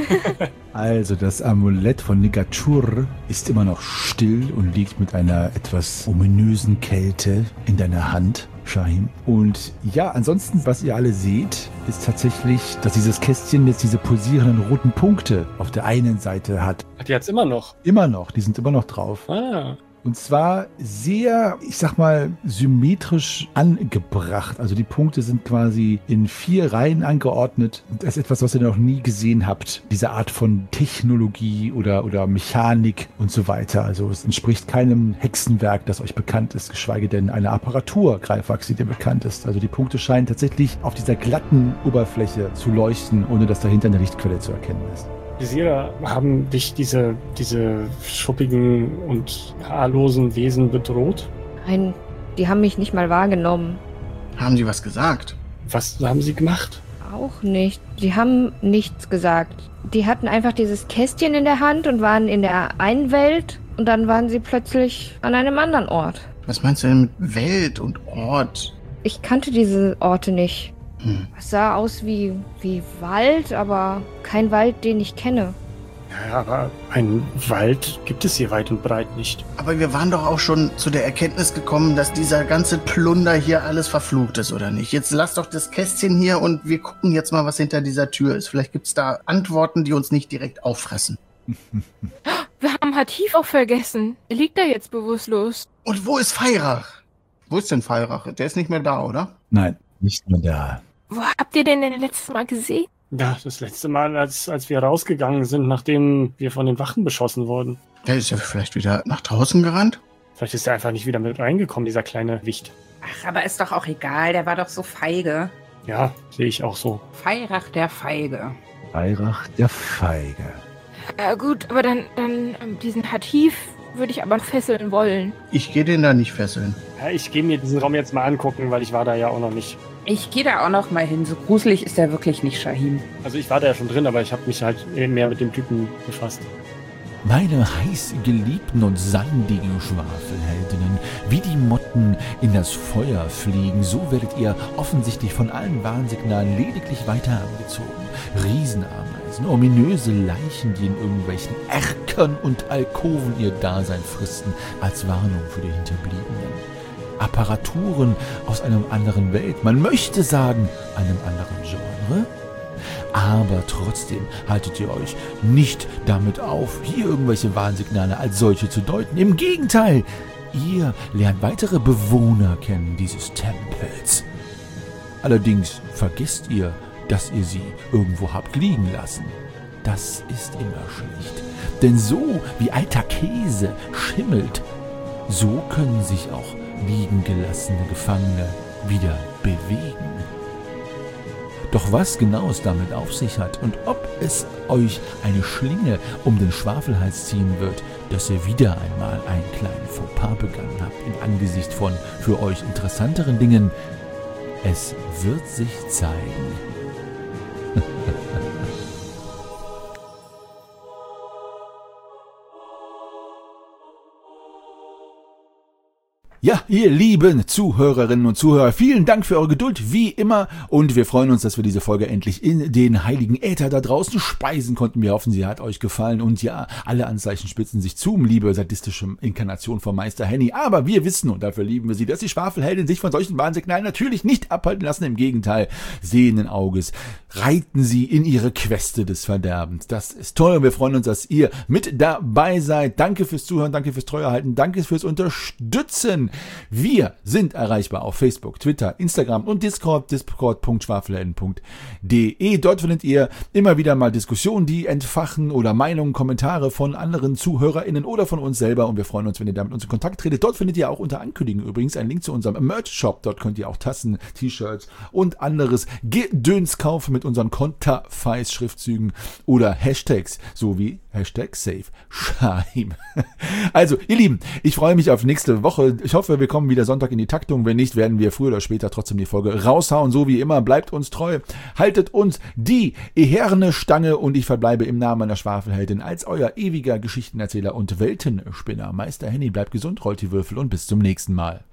S7: Also das Amulett von Nigachur ist immer noch still und liegt mit einer etwas ominösen Kälte in deiner Hand, Shahim. Und ja, ansonsten, was ihr alle seht, ist tatsächlich, dass dieses Kästchen jetzt diese pulsierenden roten Punkte auf der einen Seite hat.
S4: Die hat's immer noch.
S7: Immer noch, die sind immer noch drauf.
S4: Ah.
S7: Und zwar sehr, ich sag mal, symmetrisch angebracht. Also die Punkte sind quasi in vier Reihen angeordnet. Das ist etwas, was ihr noch nie gesehen habt. Diese Art von Technologie oder, oder Mechanik und so weiter. Also es entspricht keinem Hexenwerk, das euch bekannt ist, geschweige denn einer Apparatur, Greifwachs, die dir bekannt ist. Also die Punkte scheinen tatsächlich auf dieser glatten Oberfläche zu leuchten, ohne dass dahinter eine Lichtquelle zu erkennen ist.
S4: Visira, haben dich diese, diese schuppigen und haarlosen Wesen bedroht?
S8: Nein, die haben mich nicht mal wahrgenommen.
S5: Haben die was gesagt?
S4: Was haben sie gemacht?
S8: Auch nicht. Die haben nichts gesagt. Die hatten einfach dieses Kästchen in der Hand und waren in der einen Welt und dann waren sie plötzlich an einem anderen Ort.
S5: Was meinst du denn mit Welt und Ort?
S8: Ich kannte diese Orte nicht.
S5: Hm.
S8: Es sah aus wie, wie Wald, aber kein Wald, den ich kenne.
S4: Ja, aber einen Wald gibt es hier weit und breit nicht.
S5: Aber wir waren doch auch schon zu der Erkenntnis gekommen, dass dieser ganze Plunder hier alles verflucht ist, oder nicht? Jetzt lass doch das Kästchen hier und wir gucken jetzt mal, was hinter dieser Tür ist. Vielleicht gibt's da Antworten, die uns nicht direkt auffressen.
S3: Wir haben Hatif auch vergessen. Er liegt da jetzt bewusstlos.
S5: Und wo ist Feirach? Wo ist denn Feirach? Der ist nicht mehr da, oder?
S7: Nein, nicht mehr da.
S3: Wo habt ihr den denn letztes Mal gesehen?
S4: Ja, das letzte Mal, als, als wir rausgegangen sind, nachdem wir von den Wachen beschossen wurden.
S5: Der ist ja vielleicht wieder nach draußen gerannt.
S4: Vielleicht ist er einfach nicht wieder mit reingekommen, dieser kleine Wicht.
S6: Ach, aber ist doch auch egal, der war doch so feige.
S4: Ja, sehe ich auch so.
S6: Feirach der Feige.
S7: Feirach der Feige.
S3: Ja gut, aber dann, dann ähm, diesen Hatif würde ich aber fesseln wollen.
S5: Ich gehe den da nicht fesseln.
S4: Ja, ich gehe mir diesen Raum jetzt mal angucken, weil ich war da ja auch noch nicht.
S6: Ich gehe da auch noch mal hin. So gruselig ist der wirklich nicht, Shahim.
S4: Also ich war da ja schon drin, aber ich habe mich halt mehr mit dem Typen befasst.
S1: Meine heiß geliebten und sandigen Schwafelheldinnen, wie die Motten in das Feuer fliegen, so werdet ihr offensichtlich von allen Warnsignalen lediglich weiter angezogen. Riesenameisen, ominöse Leichen, die in irgendwelchen Erkern und Alkoven ihr Dasein fristen, als Warnung für die Hinterbliebenen. Apparaturen aus einem anderen Welt, man möchte sagen, einem anderen Genre. Aber trotzdem haltet ihr euch nicht damit auf, hier irgendwelche Warnsignale als solche zu deuten. Im Gegenteil, ihr lernt weitere Bewohner kennen dieses Tempels. Allerdings vergesst ihr, dass ihr sie irgendwo habt liegen lassen. Das ist immer schlecht. Denn so wie alter Käse schimmelt, so können sich auch liegen gelassene Gefangene wieder bewegen. Doch was genau es damit auf sich hat und ob es euch eine Schlinge um den Schwafelhals ziehen wird, dass ihr wieder einmal einen kleinen Fauxpas begangen habt in Angesicht von für euch interessanteren Dingen, es wird sich zeigen. Ja, ihr lieben Zuhörerinnen und Zuhörer, vielen Dank für eure Geduld, wie immer. Und wir freuen uns, dass wir diese Folge endlich in den heiligen Äther da draußen speisen konnten. Wir hoffen, sie hat euch gefallen. Und ja, alle Anzeichen spitzen sich zu, liebe sadistische Inkarnation von Meister Henny. Aber wir wissen, und dafür lieben wir sie, dass die Schwafelheldin sich von solchen Warnsignalen natürlich nicht abhalten lassen. Im Gegenteil, sehenden Auges reiten sie in ihre Queste des Verderbens. Das ist toll und wir freuen uns, dass ihr mit dabei seid. Danke fürs Zuhören, danke fürs Treuerhalten, danke fürs Unterstützen. Wir sind erreichbar auf Facebook, Twitter, Instagram und Discord, discord punkt schwafelhelden punkt de. Dort findet ihr immer wieder mal Diskussionen, die entfachen oder Meinungen, Kommentare von anderen ZuhörerInnen oder von uns selber und wir freuen uns, wenn ihr da mit uns in Kontakt tretet. Dort findet ihr auch unter Ankündigungen übrigens einen Link zu unserem Merch-Shop. Dort könnt ihr auch Tassen, T-Shirts und anderes Gedöns kaufen mit unseren Konterfeis-Schriftzügen oder Hashtags, so wie Hashtag SafeShaim. Also, ihr Lieben, ich freue mich auf nächste Woche. Ich hoffe, wir kommen wieder Sonntag in die Taktung. Wenn nicht, werden wir früher oder später trotzdem die Folge raushauen. So wie immer, bleibt uns treu. Haltet uns die eherne Stange und ich verbleibe im Namen meiner Schwafelheldin als euer ewiger Geschichtenerzähler und Weltenspinner. Meister Henny, bleibt gesund, rollt die Würfel und bis zum nächsten Mal.